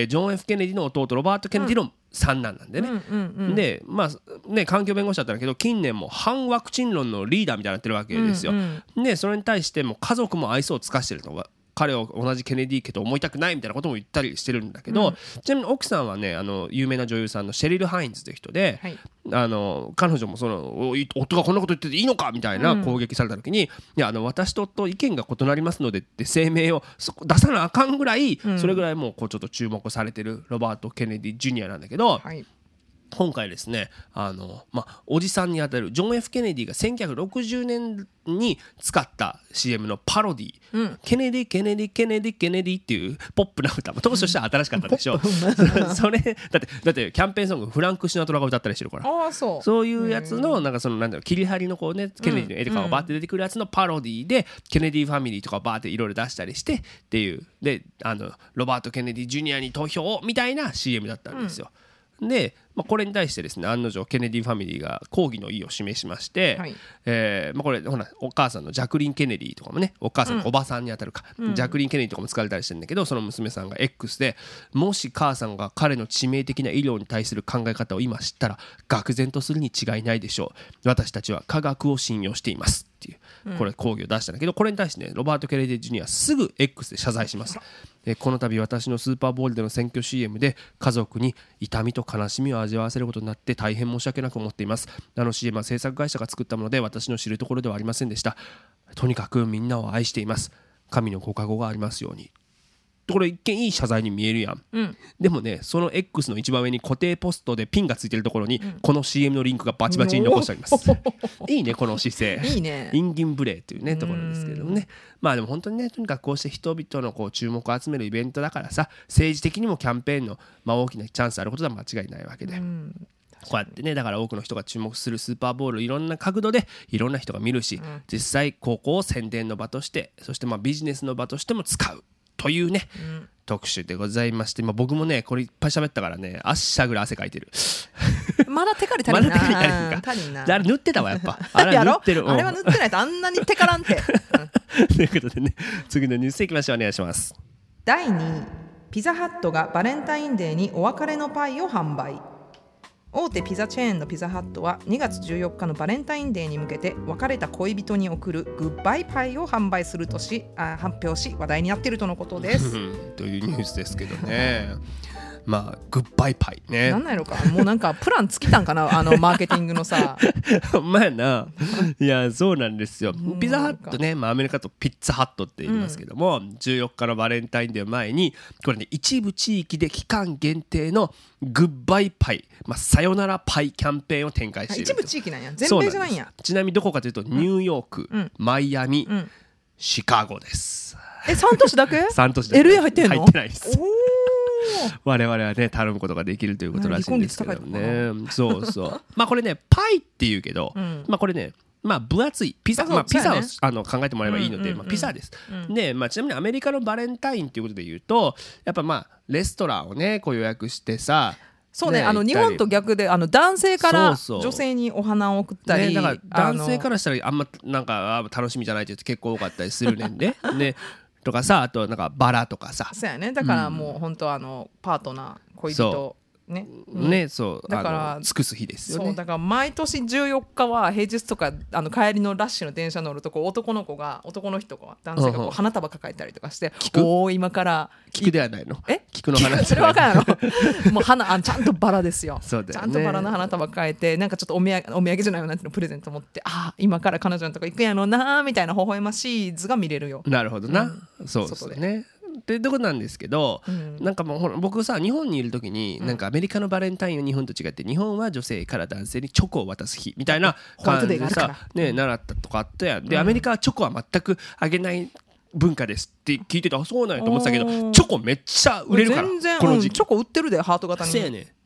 ジョン・ F ・ケネディの弟ロバート・ケネディの三男なんでね、でね環境弁護士だったんだけど近年も反ワクチン論のリーダーみたいになってるわけですよ、でそれに対しても家族も愛想を尽かしてると彼を同じケネディ家と思いたくないみたいなことも言ったりしてるんだけど、ちなみに奥さんはね有名な女優さんのシェリル・ハインズという人で、はい、彼女も夫がこんなこと言ってていいのかみたいな攻撃された時に、いや私と夫意見が異なりますのでって声明を出さなあかんぐらい、それぐらいもうちょっと注目されてるロバート・ケネディ・ジュニアなんだけど、はい、今回ですねおじさんにあたるジョン・ F ・ケネディが1960年に使った CM のパロディ、ケネディケネディケネディケネディっていうポップな歌、当初としては新しかったでしょ、それだってキャンペーンソングフランク・シナトラが歌ったりしてるから、そういうやつのなんだろう切り張りのこうねケネディの絵とかがバーって出てくるやつのパロディで、ケネディファミリーとかバーっていろいろ出したりしてっていうでロバート・ケネディ・ジュニアに投票みたいな CM だったんですよ、で、これに対してですね案の定ケネディファミリーが抗議の意を示しまして、はいこれほらお母さんのジャクリン・ケネディとかもねお母さんのおばさんにあたるか、ジャクリン・ケネディとかも使われたりしてるんだけど、その娘さんが X でもし母さんが彼の致命的な医療に対する考え方を今知ったら愕然とするに違いないでしょう、私たちは科学を信用していますっていうこれ抗議を出したんだけど、これに対してねロバート・ケネディ・ジュニアすぐ X で謝罪します。この度私のスーパーボールでの選挙 CM で家族に痛みと悲しみを味わわせることになって大変申し訳なく思っています。CM は制作会社が作ったもので私の知るところではありませんでした。とにかくみんなを愛しています。神のご加護がありますように。これ一見いい謝罪に見えるやん、でもねその X の一番上に固定ポストでピンがついてるところに、この CM のリンクがバチバチに残してありますいいねこの姿勢いいね、 インギンブレーというねところですけどもね、でも本当にねとにかくこうして人々のこう注目を集めるイベントだからさ、政治的にもキャンペーンの大きなチャンスあることは間違いないわけで、こうやってねだから多くの人が注目するスーパーボウルいろんな角度でいろんな人が見るし、実際ここを宣伝の場としてそしてビジネスの場としても使うというね、特集でございまして、僕もねこれいっぱい喋ったからねあっしゃぐらい汗かいてるまだテカリ足りんなあれ塗ってたわやっぱあれは塗ってる、 あれは塗ってないとあんなにテカらんてということでね次のニュースいきましょう。お願いします。 第2位、ピザハットがバレンタインデーにお別れのパイを販売。大手ピザチェーンのピザハットは2月14日のバレンタインデーに向けて別れた恋人に送るグッバイパイを販売すると発表し話題になっているとのことですというニュースですけどねグッバイパイね。 なんなんやろかもうなんかプラン尽きたんかなマーケティングのさいやそうなんですよ。ピザハットね、アメリカとピッツァハットって言いますけども、14日のバレンタインデーを前にこれね一部地域で期間限定のグッバイパイ、さよならパイキャンペーンを展開している。 一部地域なんや、全米じゃないんや。 ちなみにどこかというとニューヨーク、マイアミ、シカゴです。 3都市だけ 3都市だけ LA 入ってんの？ 入ってないです。我々はね頼むことができるということらしいんですけどね。そうこれねパイっていうけど、これね分厚いピザ、ピザを考えてもらえばいいので、ピザです、で、ちなみにアメリカのバレンタインということで言うとやっぱレストランをねこう予約してさ、 そうね、日本と逆で男性から女性にお花を送ったり、 だから男性からしたらあんまなんか楽しみじゃないって言うと結構多かったりするねんででとかさ、あとなんかバラとかさ、 そうやね、だからもう本当パートナー恋人ね、そうだから尽くす日ですよね。 そうだから毎年14日は平日とか帰りのラッシュの電車乗ると男の人が男性が花束抱えたりとかして、今から菊ではないの？菊の花それ分からんのもうちゃんとバラですよ。そうだよね、ちゃんとバラの花束抱えてなんかちょっとお土産じゃないよなんてのプレゼント持って、今から彼女のとこ行くんやろうなみたいな微笑ましい図が見れるよ。 なるほどな、そうですねっていうとこなんですけど、なんかもうほら僕さ日本にいる時になんかアメリカのバレンタインは日本と違って日本は女性から男性にチョコを渡す日みたいな感じでさ、習ったとかあったやん。でアメリカはチョコは全くあげない文化ですって聞いててそうなんやと思ってたけど、チョコめっちゃ売れるから全然この時期、 チョコ売ってるでハート型に。 そうやね。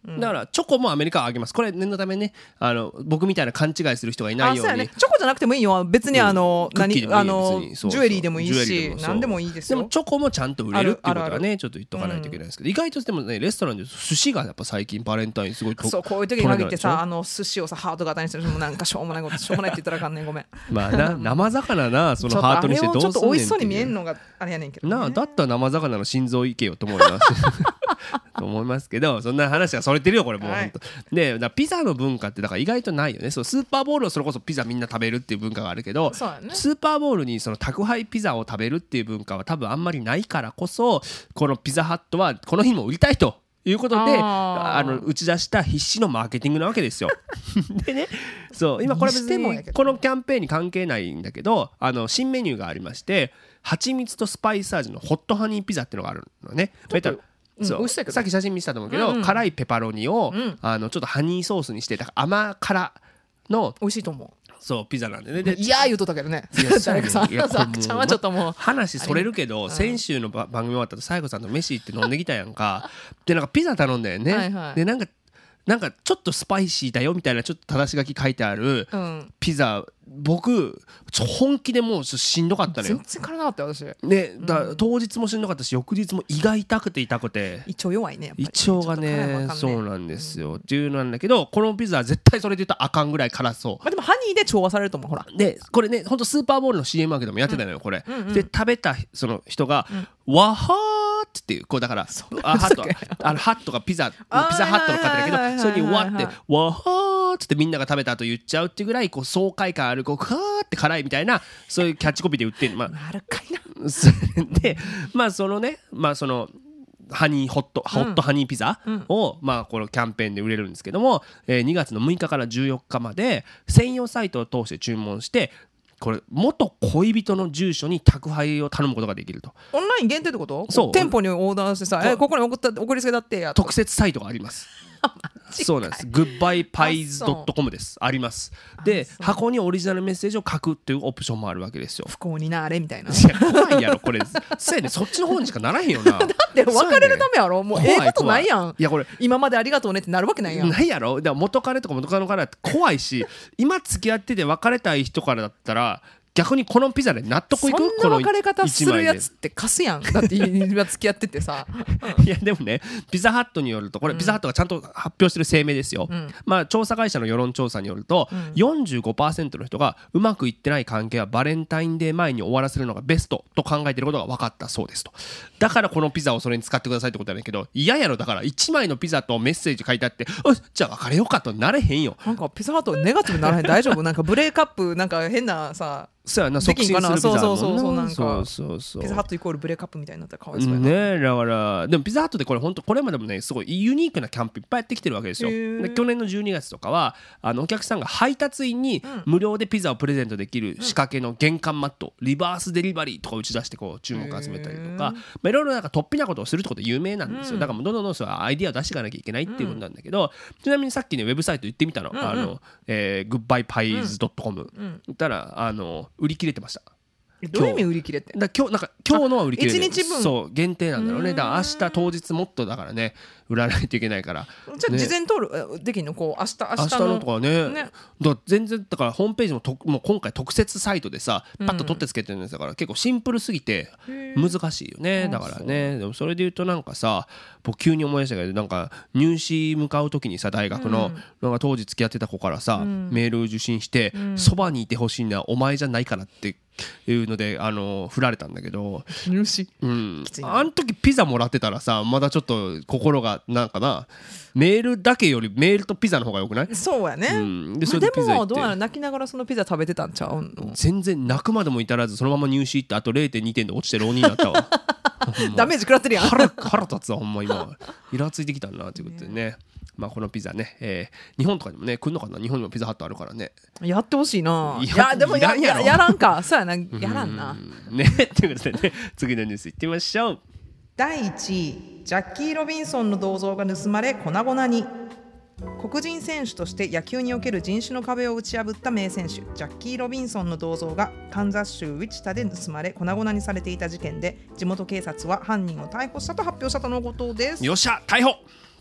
だからチョコもアメリカはあげます。これ念のためね、僕みたいな勘違いする人がいないように。 チョコじゃなくてもいいよ、別にジュエリーでもいいし、何でもいいですよ。 でもチョコもちゃんと売れるっていうことはね、ちょっと言っとかないといけないですけど、意外とでもね、レストランで寿司がやっぱ最近バレンタインすごいそう、こういう時に限ってさ、寿司をさハート型にするのもなんかしょうもないって言ったらあかんねん、ごめん。 まあ生魚な、そのハートにしてどうすんねんっていう。 ちょっと美味しそうに見えんのがあれやねんけどね。 だったら生魚の心臓いけよと思いますと思いますけど、そんな話がそれてるよこれもう、本当で、だからピザの文化ってだから意外とないよね。そう、スーパーボールをそれこそピザみんな食べるっていう文化があるけど、スーパーボールにその宅配ピザを食べるっていう文化は多分あんまりないからこそ、このピザハットはこの日も売りたいということで打ち出した必死のマーケティングなわけですよでね、そう今これ別にこのキャンペーンに関係ないんだけど、新メニューがありまして、蜂蜜とスパイス味のホットハニーピザっていうのがあるのね。そうさっき写真見せたと思うけど、辛いペパロニをちょっとハニーソースにして、だから甘辛の美味しいと思う。 そうピザなんでね。 いや言うとったけどね。誰かさんちゃんはちょっともう話それるけど、先週の番組終わったと西郷さんと飯行って飲んできたやんか。でなんかピザ頼んだよね。でなんかちょっとスパイシーだよみたいなちょっと正し書き書いてあるピザ、僕本気でもうしんどかったのよ。 全然辛なかったよ私ね。当日もしんどかったし、翌日も胃が痛くて胃腸弱いね、やっぱり胃腸がね、そうなんですよ、っていうのなんだけど、このピザは絶対それで言ったらあかんぐらい辛そう。 でもハニーで調和されると思う。ほらでこれね、ほんとスーパーボールの CM マーケットもやってたのよこれ、で食べたその人がわはーっていう、こうだからハットがピザハットの方だけど、それにわってわはーってみんなが食べた後言っちゃうっていうぐらいこう爽快感ある、こうはーって辛いみたいな、そういうキャッチコピーで売ってる。 なるかいなでそのね、そのホットハニーピザを、このキャンペーンで売れるんですけども、2月の6日から14日まで専用サイトを通して注文して、これ元恋人の住所に宅配を頼むことができると。 オンライン限定ってこと？ そう、 店舗にオーダーしてさ、ここに送りつけだってや特設サイトがありますそうなんです。goodbyepies.com です。あります。で箱にオリジナルメッセージを書くっていうオプションもあるわけですよ。 不幸になれみたいな。 いや怖いやろこれそうやね、そっちの方にしかならへんよなだって別れるためやろ、もうことないやん。 いやこれ今までありがとうねってなるわけないやん。 ないやろ。だから元彼とか元カノからって怖いし今付き合ってて別れたい人からだったら逆にこのピザで納得いく？ そんな別れ方するやつってカスやん。だって今付き合っててさいやでもね、ピザハットによると、これピザハットがちゃんと発表してる声明ですよ、調査会社の世論調査によると、45% の人がうまくいってない関係はバレンタインデー前に終わらせるのがベストと考えていることが分かったそうですと。だからこのピザをそれに使ってくださいってことなんだけど、嫌やろ。だから1枚のピザとメッセージ書いてあって、じゃあ別れようかとなれへんよ。 なんかピザハットネガティブにならへん大丈夫？なんかブレイクアップなんか変なさ、 そうやな、促進するピザもんな。 そうなんかピザハットイコールブレイクアップみたいになったらかわいそうやなね。だからでもピザハットでこれ本当これまでもねすごいユニークなキャンプいっぱいやってきてるわけですよ。で去年の12月とかはお客さんが配達員に無料でピザをプレゼントできる仕掛けの玄関マット、リバースデリバリーとか打ち出してこう注目を集めたりとか、いろいろなんか突飛なことをするってこと有名なんですよ。だからどんどんそうアイディアを出していかなきゃいけないっていうことなんだけど、ちなみにさっきねウェブサイト行ってみたの、goodbyepies.com 言ったら売り切れてました。 どういう意味売り切れって？ 今日のは売り切れてる。 1日分そう限定なんだろうね。だから明日当日もっとだからね売らないといけないから。 じゃあ事前登録できるの？こう明日のとかね。だから全然だからホームページもう今回特設サイトでさパッと取ってつけてるんですから、結構シンプルすぎて難しいよね。だからね。でもそれで言うとなんかさ、僕急に思い出したけど、なんか入試向かう時にさ大学のなんか当時付き合ってた子からさメール受信してそばにいてほしいのはお前じゃないからっていうので振られたんだけど、 入試、 あの時ピザもらってたらさまだちょっと心がなんかな、メールだけよりメールとピザの方がよくない？ そうやね、 でもどうやら泣きながらそのピザ食べてたんちゃうの？ 全然泣くまでも至らずそのまま入試行ってあと 0.2 点で落ちて浪人になったわダメージ食らってるやん。 腹立つわほんま今イラついてきたなということでね。このピザね、日本とかにもね来んのかな。日本にもピザハットあるからね、 やってほしいな。いやでもやらんか。そうやな、やらんなねということでね、次のニュースいってみましょう。 第1位、ジャッキー・ロビンソンの銅像が盗まれ粉々に。黒人選手として野球における人種の壁を打ち破った名選手ジャッキー・ロビンソンの銅像がカンザス州ウィチタで盗まれ粉々にされていた事件で、地元警察は犯人を逮捕したと発表したとのことです。 よっしゃ逮捕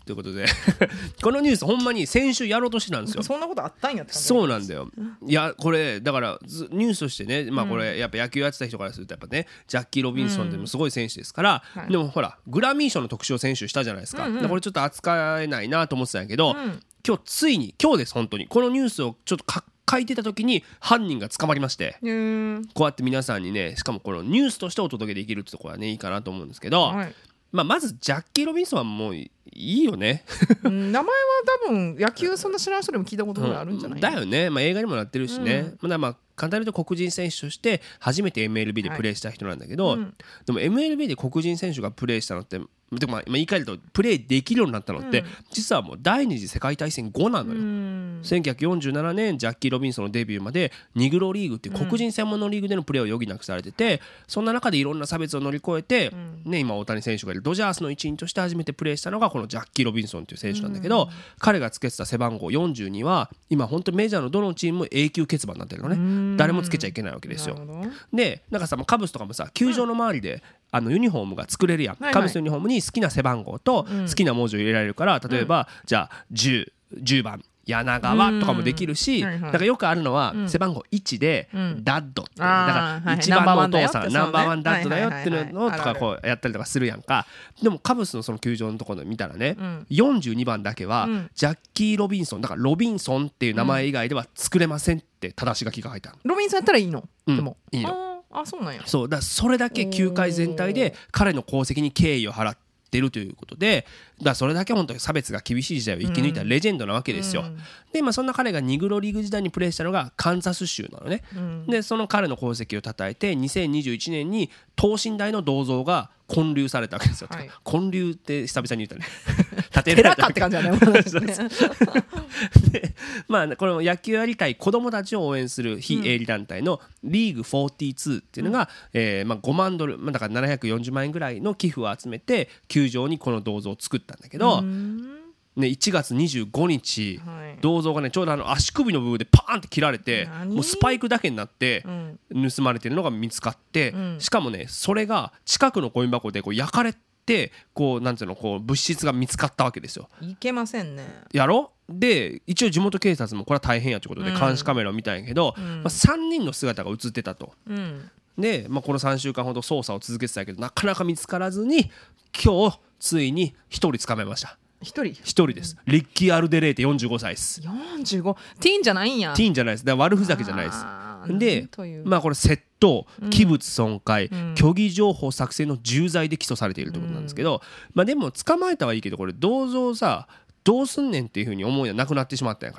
ということでこのニュースほんまに先週やろうとしてたんですよ。 そんなことあったんやって感じ。 そうなんだよ。いやこれだからニュースとしてね、まあこれやっぱ野球やってた人からするとやっぱねジャッキー・ロビンソンでもすごい選手ですから、でもほらグラミー賞の特集を先週したじゃないですか、これちょっと扱えないなと思ってたんやけど、今日ついに今日です本当にこのニュースをちょっと書いてた時に犯人が捕まりまして、こうやって皆さんにねしかもこのニュースとしてお届けできるってところはねいいかなと思うんですけど、まずジャッキー・ロビンソンはもういいよね名前は多分野球そんな知らん人でも聞いたことがあるんじゃない、 だよね、映画にもなってるしね、簡単に言うと黒人選手として初めて MLB でプレーした人なんだけど、でも MLB で黒人選手がプレーしたのってでも言い換えるとプレーできるようになったのって、実はもう第二次世界大戦後なのよ。1947年ジャッキー・ロビンソンのデビューまでニグロリーグっていう黒人専門のリーグでのプレーを余儀なくされてて、そんな中でいろんな差別を乗り越えて、今大谷選手がいるドジャースの一員として初めてプレーしたのがこのジャッキー・ロビンソンっていう選手なんだけど、彼がつけてた背番号42は今本当にメジャーのどのチームも永久欠番になってるのね。誰もつけちゃいけないわけですよ。でなんかさカブスとかもさ球場の周りでユニフォームが作れるやん、カブスのユニフォームに好きな背番号と好きな文字を入れられるから、例えばじゃあ 10番柳川とかもできるし、だからよくあるのは背番号1でダッドって、だから一番のお父さんナンバーワンダッドだよっていうのとかこうやったりとかするやんか。でもカブスのその球場のところで見たらね、42番だけはジャッキー・ロビンソンだからロビンソンっていう名前以外では作れませんって正し書きが書いてある。 ロビンソンやったらいいの？でもいいの。 そうなんや。 そうだからそれだけ球界全体で彼の功績に敬意を払ってるということで、だからそれだけ本当に差別が厳しい時代を生き抜いたレジェンドなわけですよ。でそんな彼がニグロリーグ時代にプレーしたのがカンザス州なのね。でその彼の功績をたたえて2021年に等身大の銅像が建立されたわけですよ。建立って久々に言ったね建てられたって感じだねでこの野球やりたい子どもたちを応援する非営利団体のリーグ42っていうのが、5万ドル、だから740万円ぐらいの寄付を集めて球場にこの銅像を作ったんだけど、1月25日、銅像がねちょうど足首の部分でパーンって切られてもうスパイクだけになって盗まれてるのが見つかって、しかもねそれが近くのコイン箱でこう焼かれてこうなんていうのこう物質が見つかったわけですよ。 いけませんね。 やろで一応地元警察もこれは大変やということで監視カメラを見たんやけど、3人の姿が映ってたと。で、この3週間ほど捜査を続けてたけどなかなか見つからずに今日ついに1人捕まえました。1人です。リッキー・アルデレーテ45歳です。 45ティーンじゃないんや。 ティーンじゃないです。だから悪ふざけじゃないです。でこれ窃盗、器物損壊、虚偽情報作成の重罪で起訴されているということなんですけど、でも捕まえたはいいけどこれ銅像さどうすんねんっていうふうに思うよなくなってしまったんやから。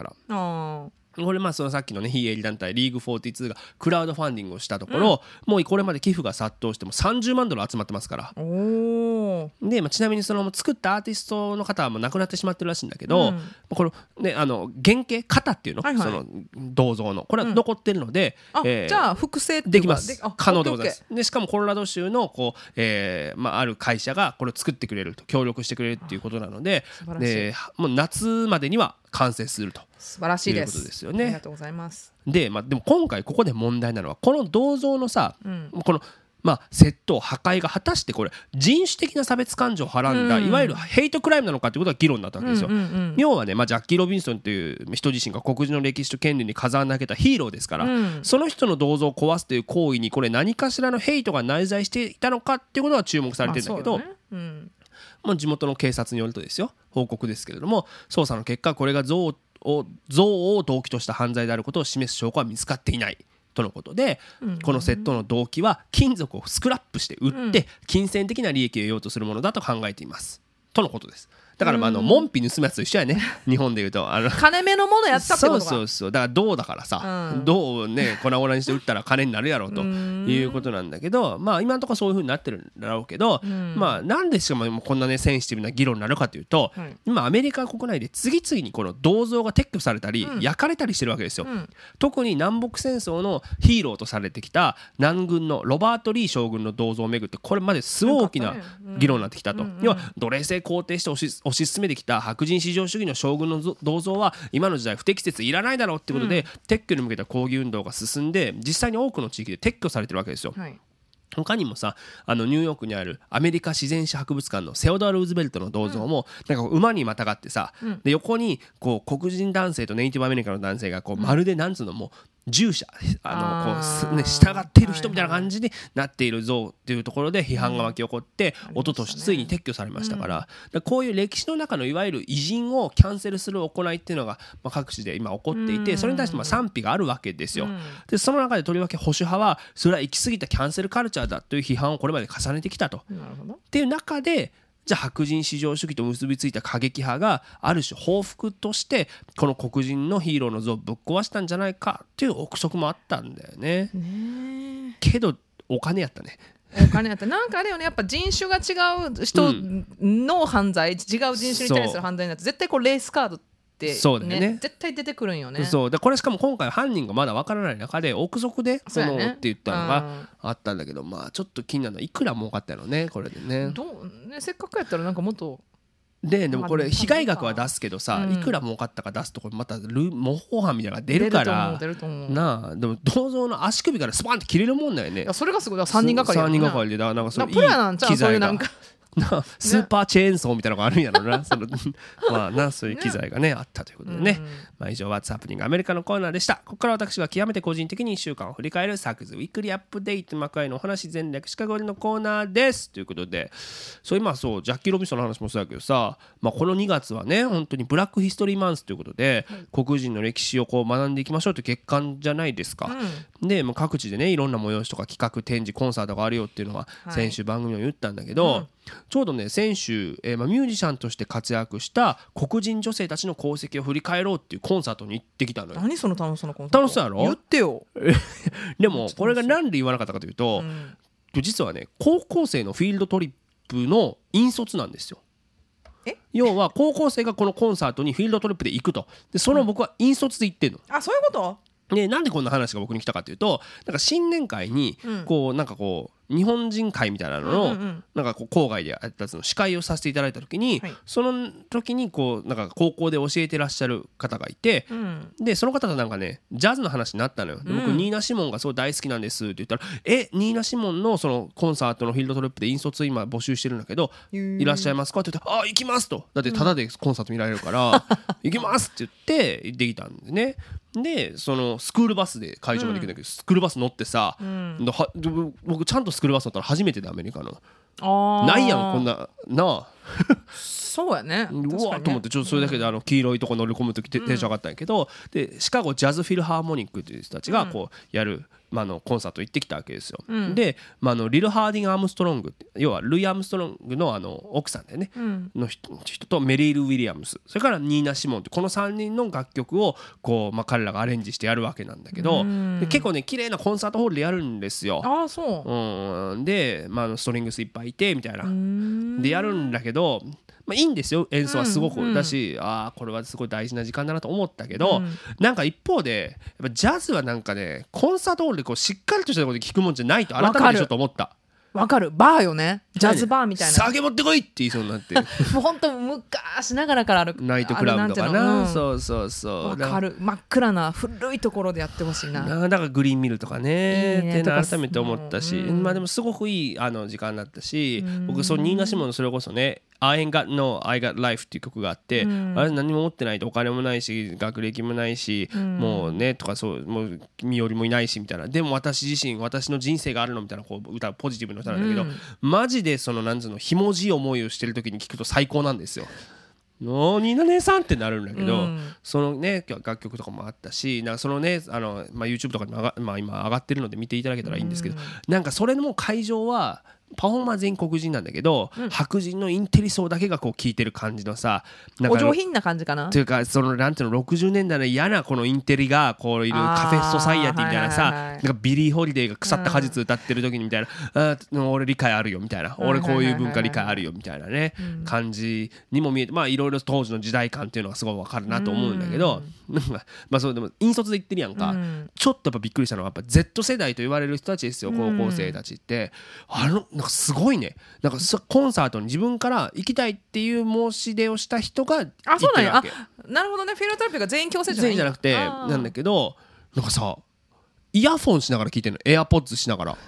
これそのさっきのね非営利団体リーグ42がクラウドファンディングをしたところ、もうこれまで寄付が殺到しても30万ドル集まってますから。で、ちなみにその作ったアーティストの方はもう亡くなってしまってるらしいんだけど、このね原型型っていうの、その銅像のこれは残ってるので、 じゃあ複製できます。可能でございます。でしかもコロラド州のこう、ある会社がこれを作ってくれると協力してくれるっていうことなので、もう夏までには完成すると。 素晴らしいです。 いうことですよね。 ありがとうございます。 でも今回ここで問題なのはこの銅像のさ、この窃盗破壊が果たしてこれ人種的な差別感情をはらんだ、いわゆるヘイトクライムなのかということが議論になったわけですよ。要はね、ジャッキー・ロビンソンという人自身が黒人の歴史と権利に風穴を開けたヒーローですから、その人の銅像を壊すという行為にこれ何かしらのヘイトが内在していたのかっていうことが注目されてるんだけど、地元の警察によるとですよ、報告ですけれども、捜査の結果これが憎悪を動機とした犯罪であることを示す証拠は見つかっていないとのことで、この窃盗の動機は金属をスクラップして売って金銭的な利益を得ようとするものだと考えていますとのことです。だから門扉盗むやつと一緒やね日本でいうと金目のものやったってことか。 そうだから銅だからさ、銅をね粉々にして売ったら金になるやろうということなんだけど、今のところそういう風になってるんだろうけど、なんでしかもこんなねセンシティブな議論になるかというと、今アメリカ国内で次々にこの銅像が撤去されたり焼かれたりしてるわけですよ。特に南北戦争のヒーローとされてきた南軍のロバート・リー将軍の銅像をめぐってこれまですごい大きな議論になってきたと。要は奴隷制肯定して推し進めてきた白人至上主義の将軍の銅像は今の時代不適切いらないだろうってことで、撤去に向けた抗議運動が進んで実際に多くの地域で撤去されてるわけですよ。 他にもさニューヨークにあるアメリカ自然史博物館のセオドア・ルーズベルトの銅像も、なんか馬にまたがってさ、で横にこう黒人男性とネイティブアメリカの男性がこうまるでなんつうのもう従者こう、ね、従っている人みたいな感じになっている像っていうところで批判が巻き起こって、一昨年ついに撤去されましたから、こういう歴史の中のいわゆる偉人をキャンセルする行いっていうのが、各地で今起こっていて、それに対して賛否があるわけですよ。でその中でとりわけ保守派はそれは行き過ぎたキャンセルカルチャーだという批判をこれまで重ねてきたと。っていう中でじゃあ白人至上主義と結びついた過激派がある種報復としてこの黒人のヒーローの像をぶっ壊したんじゃないかっていう憶測もあったんだよね。けどお金やったね。 お金やったなんかあれよね、やっぱ人種が違う人の犯罪、違う人種に対する犯罪になって絶対こうレースカードってそうだよね、 絶対出てくるんよね。 そうでこれしかも今回犯人がまだ分からない中で憶測でそのって言ったのがあったんだけど、ちょっと気になるのはいくら儲かったのねこれでね。 せっかくやったらなんかもっとでもこれ被害額は出すけどさ、いくら儲かったか出すとこれまた模倣犯みたいなのが出るからなあ。でも銅像の足首からスパンって切れるもんだよね。 いやそれがすごい3人がかり 3人がかりでなんかそのいい機プラなんちゃうそういうなんかスーパーチェーンソーみたいなのがあるんやろなそういう機材がねあったということでね、以上 What's Happening アメリカのコーナーでした。ここから私が極めて個人的に1週間を振り返るサクズウィークリーアップデート幕開のお話全略シカゴリのコーナーですということで、そう今そうジャッキー・ロビンソンの話もそうだけどさ、この2月はね本当にブラックヒストリーマンスということで、黒人の歴史をこう学んでいきましょうという月間じゃないですか、でもう各地でねいろんな催しとか企画展示コンサートがあるよっていうのは先週番組を言ったんだけど、ちょうどね先週、ミュージシャンとして活躍した黒人女性たちの功績を振り返ろうっていうコンサートに行ってきたのよ。 何その楽しそうなコンサート。 楽しそうやろ。 言ってよでもこれがなんで言わなかったかというと、実はね高校生のフィールドトリップの引率なんですよ。要は高校生がこのコンサートにフィールドトリップで行くと。でその僕は引率で行ってんの。 あ、そういうこと。 でなんでこんな話が僕に来たかというと、なんか新年会にこうなんかこう日本人会みたいなののなんかこう郊外でやったやつの司会をさせていただいた時に、その時にこうなんか高校で教えてらっしゃる方がいて、でその方となんかねジャズの話になったのよ。で僕ニーナ・シモンがすごい大好きなんですって言ったら、ニーナ・シモンのそのコンサートのフィールドトリップで引率今募集してるんだけどいらっしゃいますかって言って、行きますと。だってタダでコンサート見られるから行きますって言って行ってきたんでね。でそのスクールバスで会場まで行くんだけど、スクールバス乗ってさ、僕ちゃんとスクールバス乗ったら初めてでアメリカのないやんこんななあそうやね。 うわと思ってちょっとそれだけで黄色いとこ乗り込む時テンション上がったんやけど、でシカゴジャズフィルハーモニックっていう人たちがこうやるコンサート行ってきたわけですよ。でリル・ハーディング・アームストロングって要はルイ・アームストロングの奥さんだよね、の人とメリール・ウィリアムス、それからニーナ・シモンってこの3人の楽曲をこう、彼らがアレンジしてやるわけなんだけど、で結構ね綺麗なコンサートホールでやるんですよ。 そう、 で、ストリングスいっぱいいてみたいなでやるんだけど、いいんですよ演奏はすごくだし、これはすごい大事な時間だなと思ったけど、なんか一方でやっぱジャズはなんかねコンサートホールでこうしっかりとしたところで聴くもんじゃないと改めてちょっと思った。 わかる。バーよね。ジャズバーみたいな。 酒持ってこいって言いそうになってもうほんと昔ながらからあるナイトクラブとかな、そうそうそう。 わかる。真っ暗な古いところでやってほしいな。 だからグリーンミルとかねって改めて思ったし、でもすごくいい時間だったし、僕そのニーナ・シモンのそれこそねI Ain't Got No I Got Life っていう曲があって、あれ何も持ってないとお金もないし学歴もないし、もうねとかそうもう身寄りもいないしみたいな、でも私自身私の人生があるのみたいなこう歌うポジティブな歌なんだけど、マジでそのなんつうのひもじい思いをしてる時に聞くと最高なんですよ。ニーナ姉さんってなるんだけど、そのね楽曲とかもあったし、なんかそのねYouTube とかにも今上がってるので見ていただけたらいいんですけど、なんかそれの会場はパフォーマー全員黒人なんだけど、白人のインテリ層だけがこう聴いてる感じのさ、 なんかお上品な感じかなというかそのなんていうの60年代の嫌なこのインテリがこういるカフェソサイエティみたいなさ、なんかビリー・ホリデーが腐った果実歌ってる時にみたいな、俺理解あるよみたいな、俺こういう文化理解あるよみたいなね感じにも見えて、いろいろ当時の時代感っていうのがすごい分かるなと思うんだけど、そうでも引率で言ってるやんか、ちょっとやっぱびっくりしたのはやっぱ Z 世代と言われる人たちですよ、高校生たちって。なんかすごいね、なんかコンサートに自分から行きたいっていう申し出をした人が行ってるわけ。 なるほどね。フィールドトリップが全員強制じゃなくてなんだけど、なんかさイヤフォンしながら聞いてるの、エアポッズしながら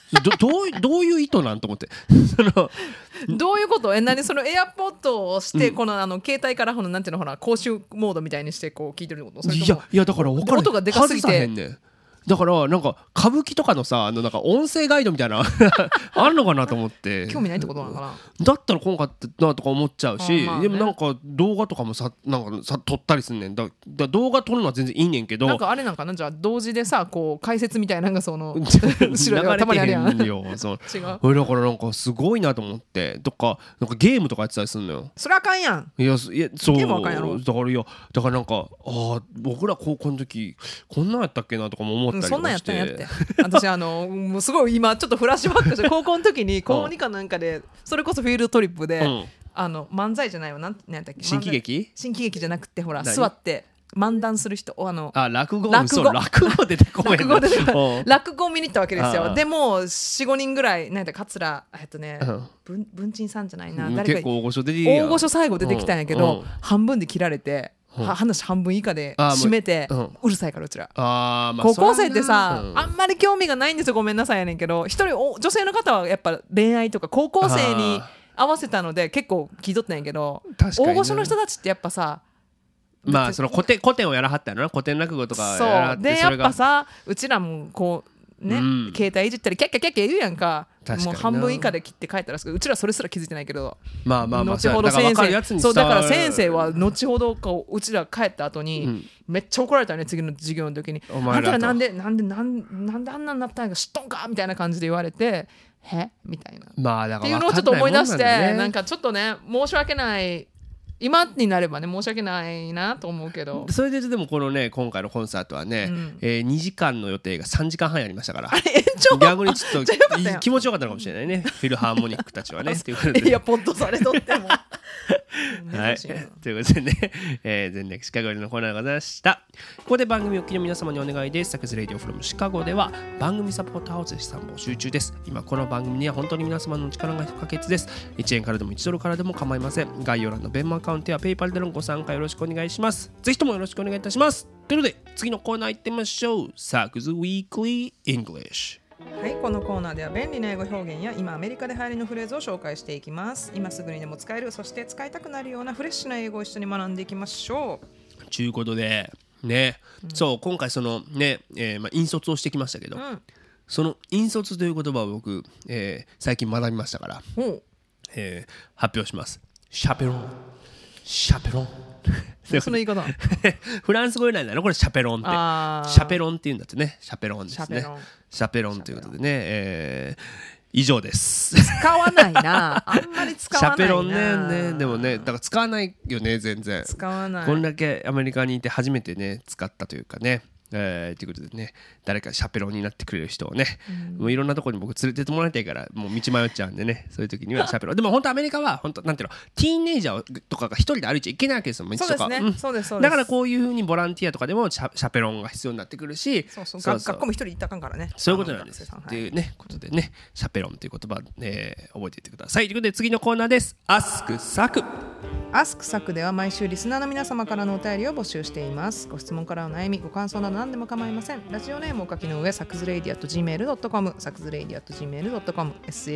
どういう意図なんと思ってどういうこと何そのエアポッドをして、この携帯からなんていうのほら公衆モードみたいにしてこう聞いてるってこと？それともいやだから分からん、 音がでかすぎて外さへんねん。だからなんか歌舞伎とかのさなんか音声ガイドみたいなあんのかなと思って興味ないってことなのかな。 だったら今回ってなとか思っちゃうし、 まあね、 でもなんか動画とかもなんか撮ったりすんねん。だ動画撮るのは全然いいねんけど、 なんかあれなんかな、じゃあ同時でさこう解説みたいなのがその後ろでたまにあるやん。 流れてへんよそう違う。だからなんかすごいなと思って、なんかゲームとかやってたりすんのよ。 それあかんやん。 いやそうゲームあかんやろ。 だからなんか僕ら高校の時こんなんやったっけなとかも思ったりとかして、 そんなんやったんやって私もうすごい今ちょっとフラッシュバックして高校の時に高2かなんかでそれこそフィールドトリップで、漫才じゃないわなんやったっけ、 新喜劇じゃなくてほら座って漫談する人落語出てこない落語見に行ったわけですよ。でも 4,5 人ぐらいなんだ桂文鎮さんじゃないな、誰か結構大御所出てきたやん。 大御所最後出てきたんやけど、半分で切られて話半分以下で締めて、うるさいからうちら高校生ってさ、あんまり興味がないんですよ。ごめんなさいやねんけど、一人女性の方はやっぱ恋愛とか高校生に合わせたので結構聞いとったんやけど、大御所の人たちってやっぱさまあその古典をやらはったやろな、古典落語とかやらはって、 そうでやっぱさうちらもこうね、携帯いじったりキャッキャキャッキャ言うやんか。もう半分以下で切って帰ったらうちらそれすら気づいてないけど、 まあ後ほど先生そうだから先生は後ほどうちら帰った後に、めっちゃ怒られたよね次の授業の時に。あんたらなんであんなんなったんか知っとんかみたいな感じで言われて、みたいな、 まあだからっていうのをちょっと思い出して、なんかちょっとね申し訳ない、今になればね申し訳ないなと思うけど、 それででもこのね今回のコンサートはね、2時間の予定が3時間半やりましたから、 あれ延長逆にちょっと気持ちよかったのかもしれないねフィルハーモニックたちはねいやポッとされとってもはい、ということでね、全力シカゴのコーナーがございました。ここで番組を聞きの皆様にお願いです。サクズレディオフロムシカゴでは番組サポーターを絶賛募集中です。今この番組には本当に皆様の力が不可欠です。1円からでも1ドルからでも構いません。概要欄のベンマアカウントやペイパルでのご参加よろしくお願いします。ぜひともよろしくお願いいたします。ということで次のコーナー行ってみましょう。サクズウィークリーイングリッシュ。 はい、このコーナーでは便利な英語表現や今アメリカで流行りのフレーズを紹介していきます。今すぐにでも使える、そして使いたくなるようなフレッシュな英語を一緒に学んでいきましょう。 ということでね、そう今回そのね、引率をしてきましたけど、その引率という言葉を僕、最近学びましたから、発表します。シャペロンシャペロンその言い方フランス語由来なのこれシャペロンって、シャペロンって言うんだってね。シャペロンですね。シャペロンということでね、以上です。 使わないな、あんまり使わないな。 シャペロンね、でもねだから使わないよね全然。 使わない。 こんだけアメリカにいて初めてね使ったというかね。ということでね、誰かシャペロンになってくれる人をね、もういろんなところに僕連れてってもらいたいからもう道迷っちゃうんでね、そういう時にはシャペロンでも本当アメリカは本当なんていうの、ティーンエイジャーとかが一人で歩いちゃいけないわけですよ。 そうですね、そうですそうです。 だからこういう風にボランティアとかでもシャペロンが必要になってくるし、 学校も一人行ったらあかんからね。 そういうことなんですっていうねことでね、シャペロンという言葉、覚えていてください。ということで次のコーナーです。アスクサク。 アスクサクでは毎週リスナーの皆様からのお便りを募集しています。ご質問からの悩み、ご感想など何でも構いません。ラジオネームを書きの上、サクズレイディアット gmail.com、 サクズレイディアット gmail.com、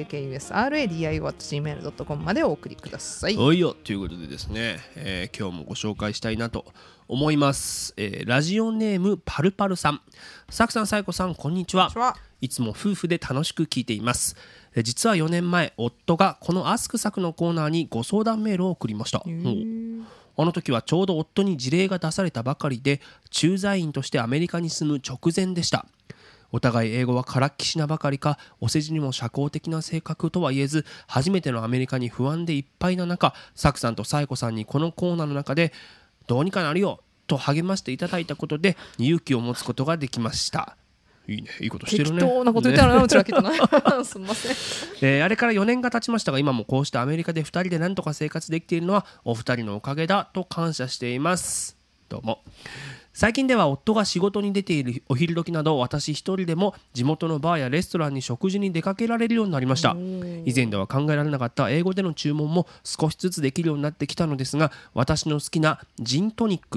sakusradio@gmail.com までお送りください。 おいよということでですね、今日もご紹介したいなと思います。ラジオネームパルパルさん。サクさん、サイコさん、こんにちは。いつも夫婦で楽しく聞いています。実は4年前、夫がこのアスクサクのコーナーにご相談メールを送りました。あの時はちょうど夫に辞令が出されたばかりで、駐在員としてアメリカに住む直前でした。お互い英語はからっきしなばかりか、お世辞にも社交的な性格とは言えず、初めてのアメリカに不安でいっぱいな中、サクさんとサイコさんにこのコーナーの中でどうにかなるよと励ましていただいたことで勇気を持つことができました。いいね、いいことしてるね。 適当なこと言ったらな、うちらきっとなすみません。あれから4年が経ちましたが、今もこうしてアメリカで2人で何とか生活できているのはお二人のおかげだと感謝しています。どうも。最近では夫が仕事に出ているお昼時など、私一人でも地元のバーやレストランに食事に出かけられるようになりました。以前では考えられなかった英語での注文も少しずつできるようになってきたのですが、私の好きなジントニック、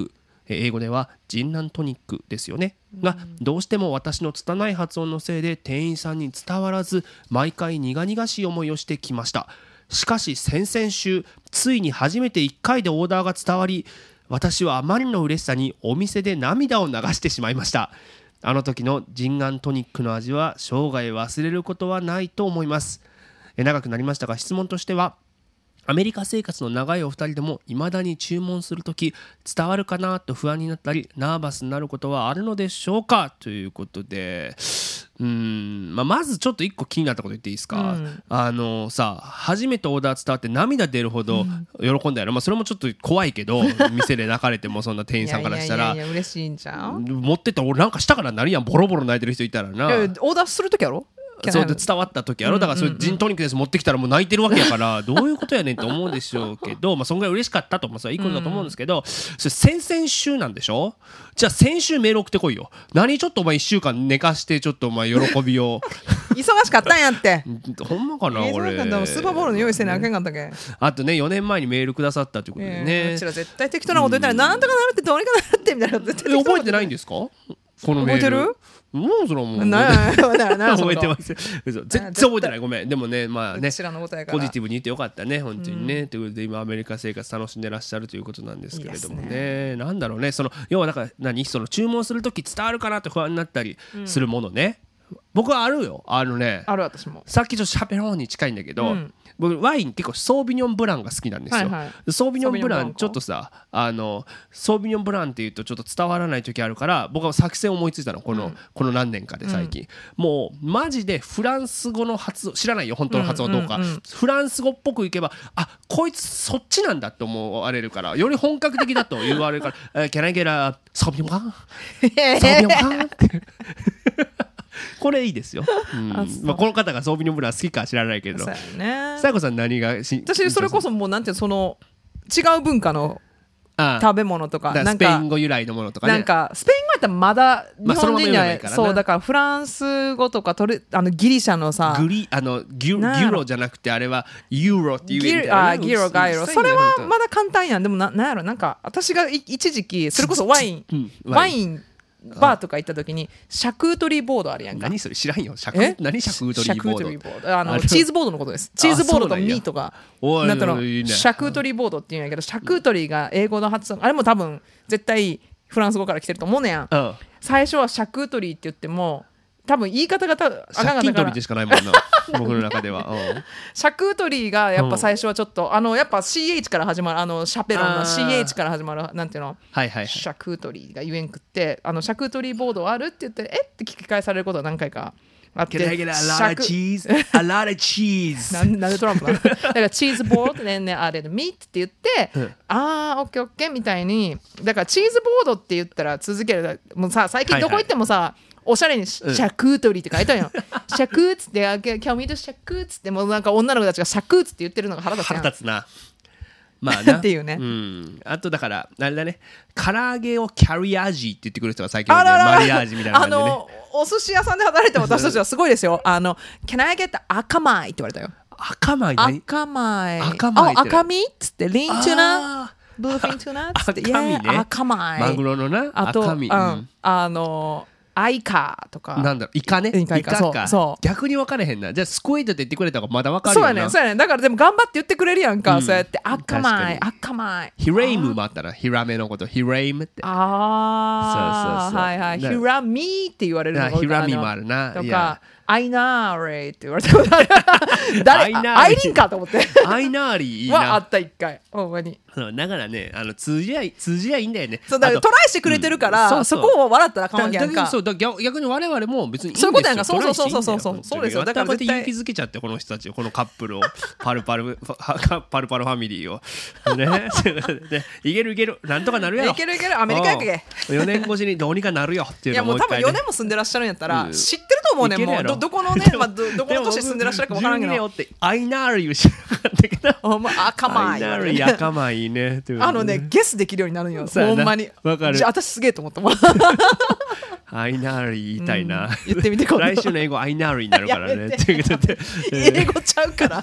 英語ではジンナントニックですよね。がどうしても私の拙い発音のせいで店員さんに伝わらず毎回苦々しい思いをしてきました。しかし先々週ついに初めて1回でオーダーが伝わり、私はあまりの嬉しさにお店で涙を流してしまいました。あの時のジンナントニックの味は生涯忘れることはないと思います。長くなりましたが質問としては、アメリカ生活の長いお二人でも未だに注文するとき伝わるかなと不安になったりナーバスになることはあるのでしょうか、ということで、まずちょっと一個気になったこと言っていいですか。初めてオーダー伝わって涙出るほど喜んだやろ。それもちょっと怖いけど店で泣かれてもそんな店員さんからしたらいや嬉しいんちゃう。 持ってったら俺なんかしたからなるやん、ボロボロ泣いてる人いたらな。 オーダーするときやろ。 そうで伝わった時やろ。だからそれジントニックです持ってきたらもう泣いてるわけやからどういうことやねんと思うでしょうけど、そんぐらい嬉しかったと、それはいいことだと思うんですけど、それ先々週なんでしょ。じゃあ先週メール送ってこいよ。何ちょっとお前1週間寝かしてちょっとお前喜びを忙しかったんやってほんまかな。俺スーパーボールの用意せなあかんかったっけ。 あとね4年前にメールくださったということでね、 うちら絶対適当なこと言ったらなんとかなるってどうにかなるってみたいなこと絶対覚えてないんですかこのメール。 覚えてる。 もうそれはもう覚えてます。全然覚えてない。ごめん。でもね、ポジティブに言ってよかったね本当にね。ということで今アメリカ生活楽しんでらっしゃるということなんですけれどもね。なんだろうね、要はだからその注文するとき伝わるかなって不安になったりするものね。僕はあるよ。ある私も。 さっきちょっとシャペローに近いんだけど、僕ワイン結構ソービニョンブランが好きなんですよ。ソービニョンブランちょっとさソービニョンブランっていうとちょっと伝わらない時あるから、僕は作戦を思いついたのこの何年かで最近、もうマジでフランス語の発音知らないよ本当の発音どうか、フランス語っぽくいけばこいつそっちなんだと思われるから、より本格的だと言われるからCan I get a ソービニョンブランソービニョンブランってこれいいですよ。この方がソービニョンブラン好きか知らないけど、さやこさん何が私それこそもうなんていうの違う文化の食べ物とかスペイン語由来のものとかね。 なんかスペイン語やったらまだ日本人にはそうだからフランス語とかギリシャのさギュロじゃなくてあれはユーロっていう意味だよね。 ギロガイロそれはまだ簡単やん。でもなんやろ、なんか私が一時期それこそワインバーとか行った時にシャクートリーボードあるやんか。 何それ知らんよ。何シャクートリーボード。 チーズボードのことです。チーズボードとミートがなんだろう、シャクートリーボードっていうんやけど、シャクートリーが英語の発音、あれも多分絶対フランス語から来てると思うねやん。最初はシャクートリーって言っても多分言い方が借金取りでしかないもんな僕の中では。 シャクートリーがやっぱ最初はちょっとやっぱ CH から始まるシャペロンの CH から始まるなんていうの、シャクートリーが言えんくってシャクートリーボードあるって言ってって聞き返されることは何回かあって。 Can I get a lot of cheese? A lot of cheese. なんでトランプなのだからチーズボードでねあれでミートって言って、オッケーオッケーみたいに。だからチーズボードって言ったら続ける。もうさ最近どこ行ってもさ、おしゃれにシャクートリーって書いてあるよ。シャクーツって、キャミーとシャクーツって、もうなんか女の子たちがシャクーツって言ってるのが腹立つやん。 腹立つな。まあなっていうね。 あとだからあれだね、唐揚げをキャリアージって言ってくる人が最近マリアージみたいな感じでね。 お寿司屋さんで働いて私たちはすごいですよ。Can I get 赤米って言われたよ。 赤米何？ 赤米。 赤身っつってリンチュナ。ブーフィントゥナっつって。赤米。 マグロのな。赤身。 アイカとかなんだろう、イカね。イカか。そう逆に分かれへんな。じゃあスクイッドって言ってくれた方がまだ分かるよな。 そうやね。だからでも頑張って言ってくれるやんか。そうやって赤米。 ヒレイムもあったらヒラメのことヒレイムって。そうはいはい。ヒラミーって言われるのがヒラミもあるな。 とかアイナーレって言われたことある。誰？アイリンかと思って。 アイナーリいいな。 はあった一回。ほんまに。 だからね、通じ合いいんだよね。 そうだからトライしてくれてるからそこを笑ったらあかんわけやんか。 逆に我々も別にいいんですよ。 そういうことやんか。そうですよ。 だから絶対勇気づけちゃってこの人たちこのカップルをパルパルファミリーをね。いけるなんとかなるやろ。 いけるアメリカやけ。 4年越しにどうにかなるよっていうのもう一回。いやもう多分4年も住んでらっしゃるんやったら知ってると思うね。もうどこのねどこの都市住んでらっしゃるか分からんけど。 アイナーリーを知らなかったけど。 赤米。 アイナーリー赤米ね。 ゲスできるようになるんよ。ほんまに。じゃあ私すげえと思ったもん。 アイナーリー言いたいな。 言ってみて。 来週の英語アイナーリーになるからね。 英語ちゃうから。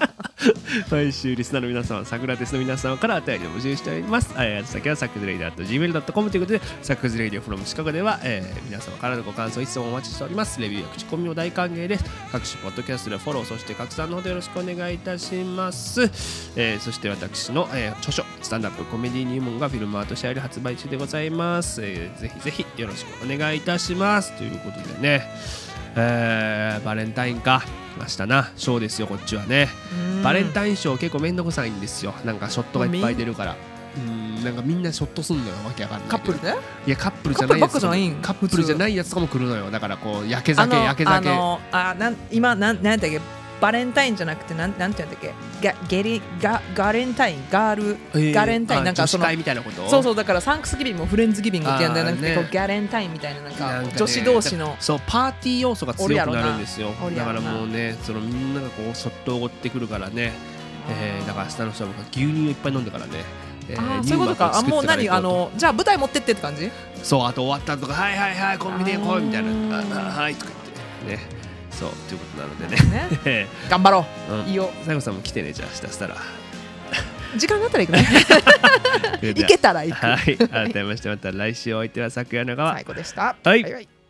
毎週リスナーの皆様、サクラテスの皆様からお便りを募集しております。先はサクズレイディ @gmail.com ということで、サクズレイディ from シカゴでは、皆様からのご感想いつもお待ちしております。レビューや口コミも大歓迎です。各種ポッドキャストでフォロー、そして拡散のほどよろしくお願いいたします。そして私の、著書スタンダップコメディ入門がフィルムアートシェアで発売中でございます。ぜひぜひよろしくお願いいたしますということでね、バレンタインか明日なショーですよ。こっちはねバレンタインショー結構めんどくさいんですよ。なんかショットがいっぱい出るからなんかみんなショットすんのよ。わけわかんない。 カップルで？ いやカップルじゃないやつカップルじゃないやつとかも来るのよ。だからこう焼け酒今なんだっけ、バレンタインじゃなくてなんて言うんだっけ、ガレンタインガレンタインなんかその女子会みたいなこと。 そうだからサンクスギビングもフレンズギビングってやんだよなくて、こうガレンタインみたいななんか女子同士のそうパーティー要素が強くなるんですよ。だからもうねそのみんながこうショットをおごってくるからね、だから明日の人は牛乳をいっぱい飲んでからね。 そういうことか。もう何じゃあ舞台持ってってって感じ。 そう、あと終わったとかはいコンビニへ来いみたいなはいとか言ってね。そうということなのでね頑張ろう。いいよ。 最後さんも来てね。じゃあ明日したら時間があったら行くね行けたら行く。 はい、改めましてまた来週お相手は昨夜の川最後でした。 はい。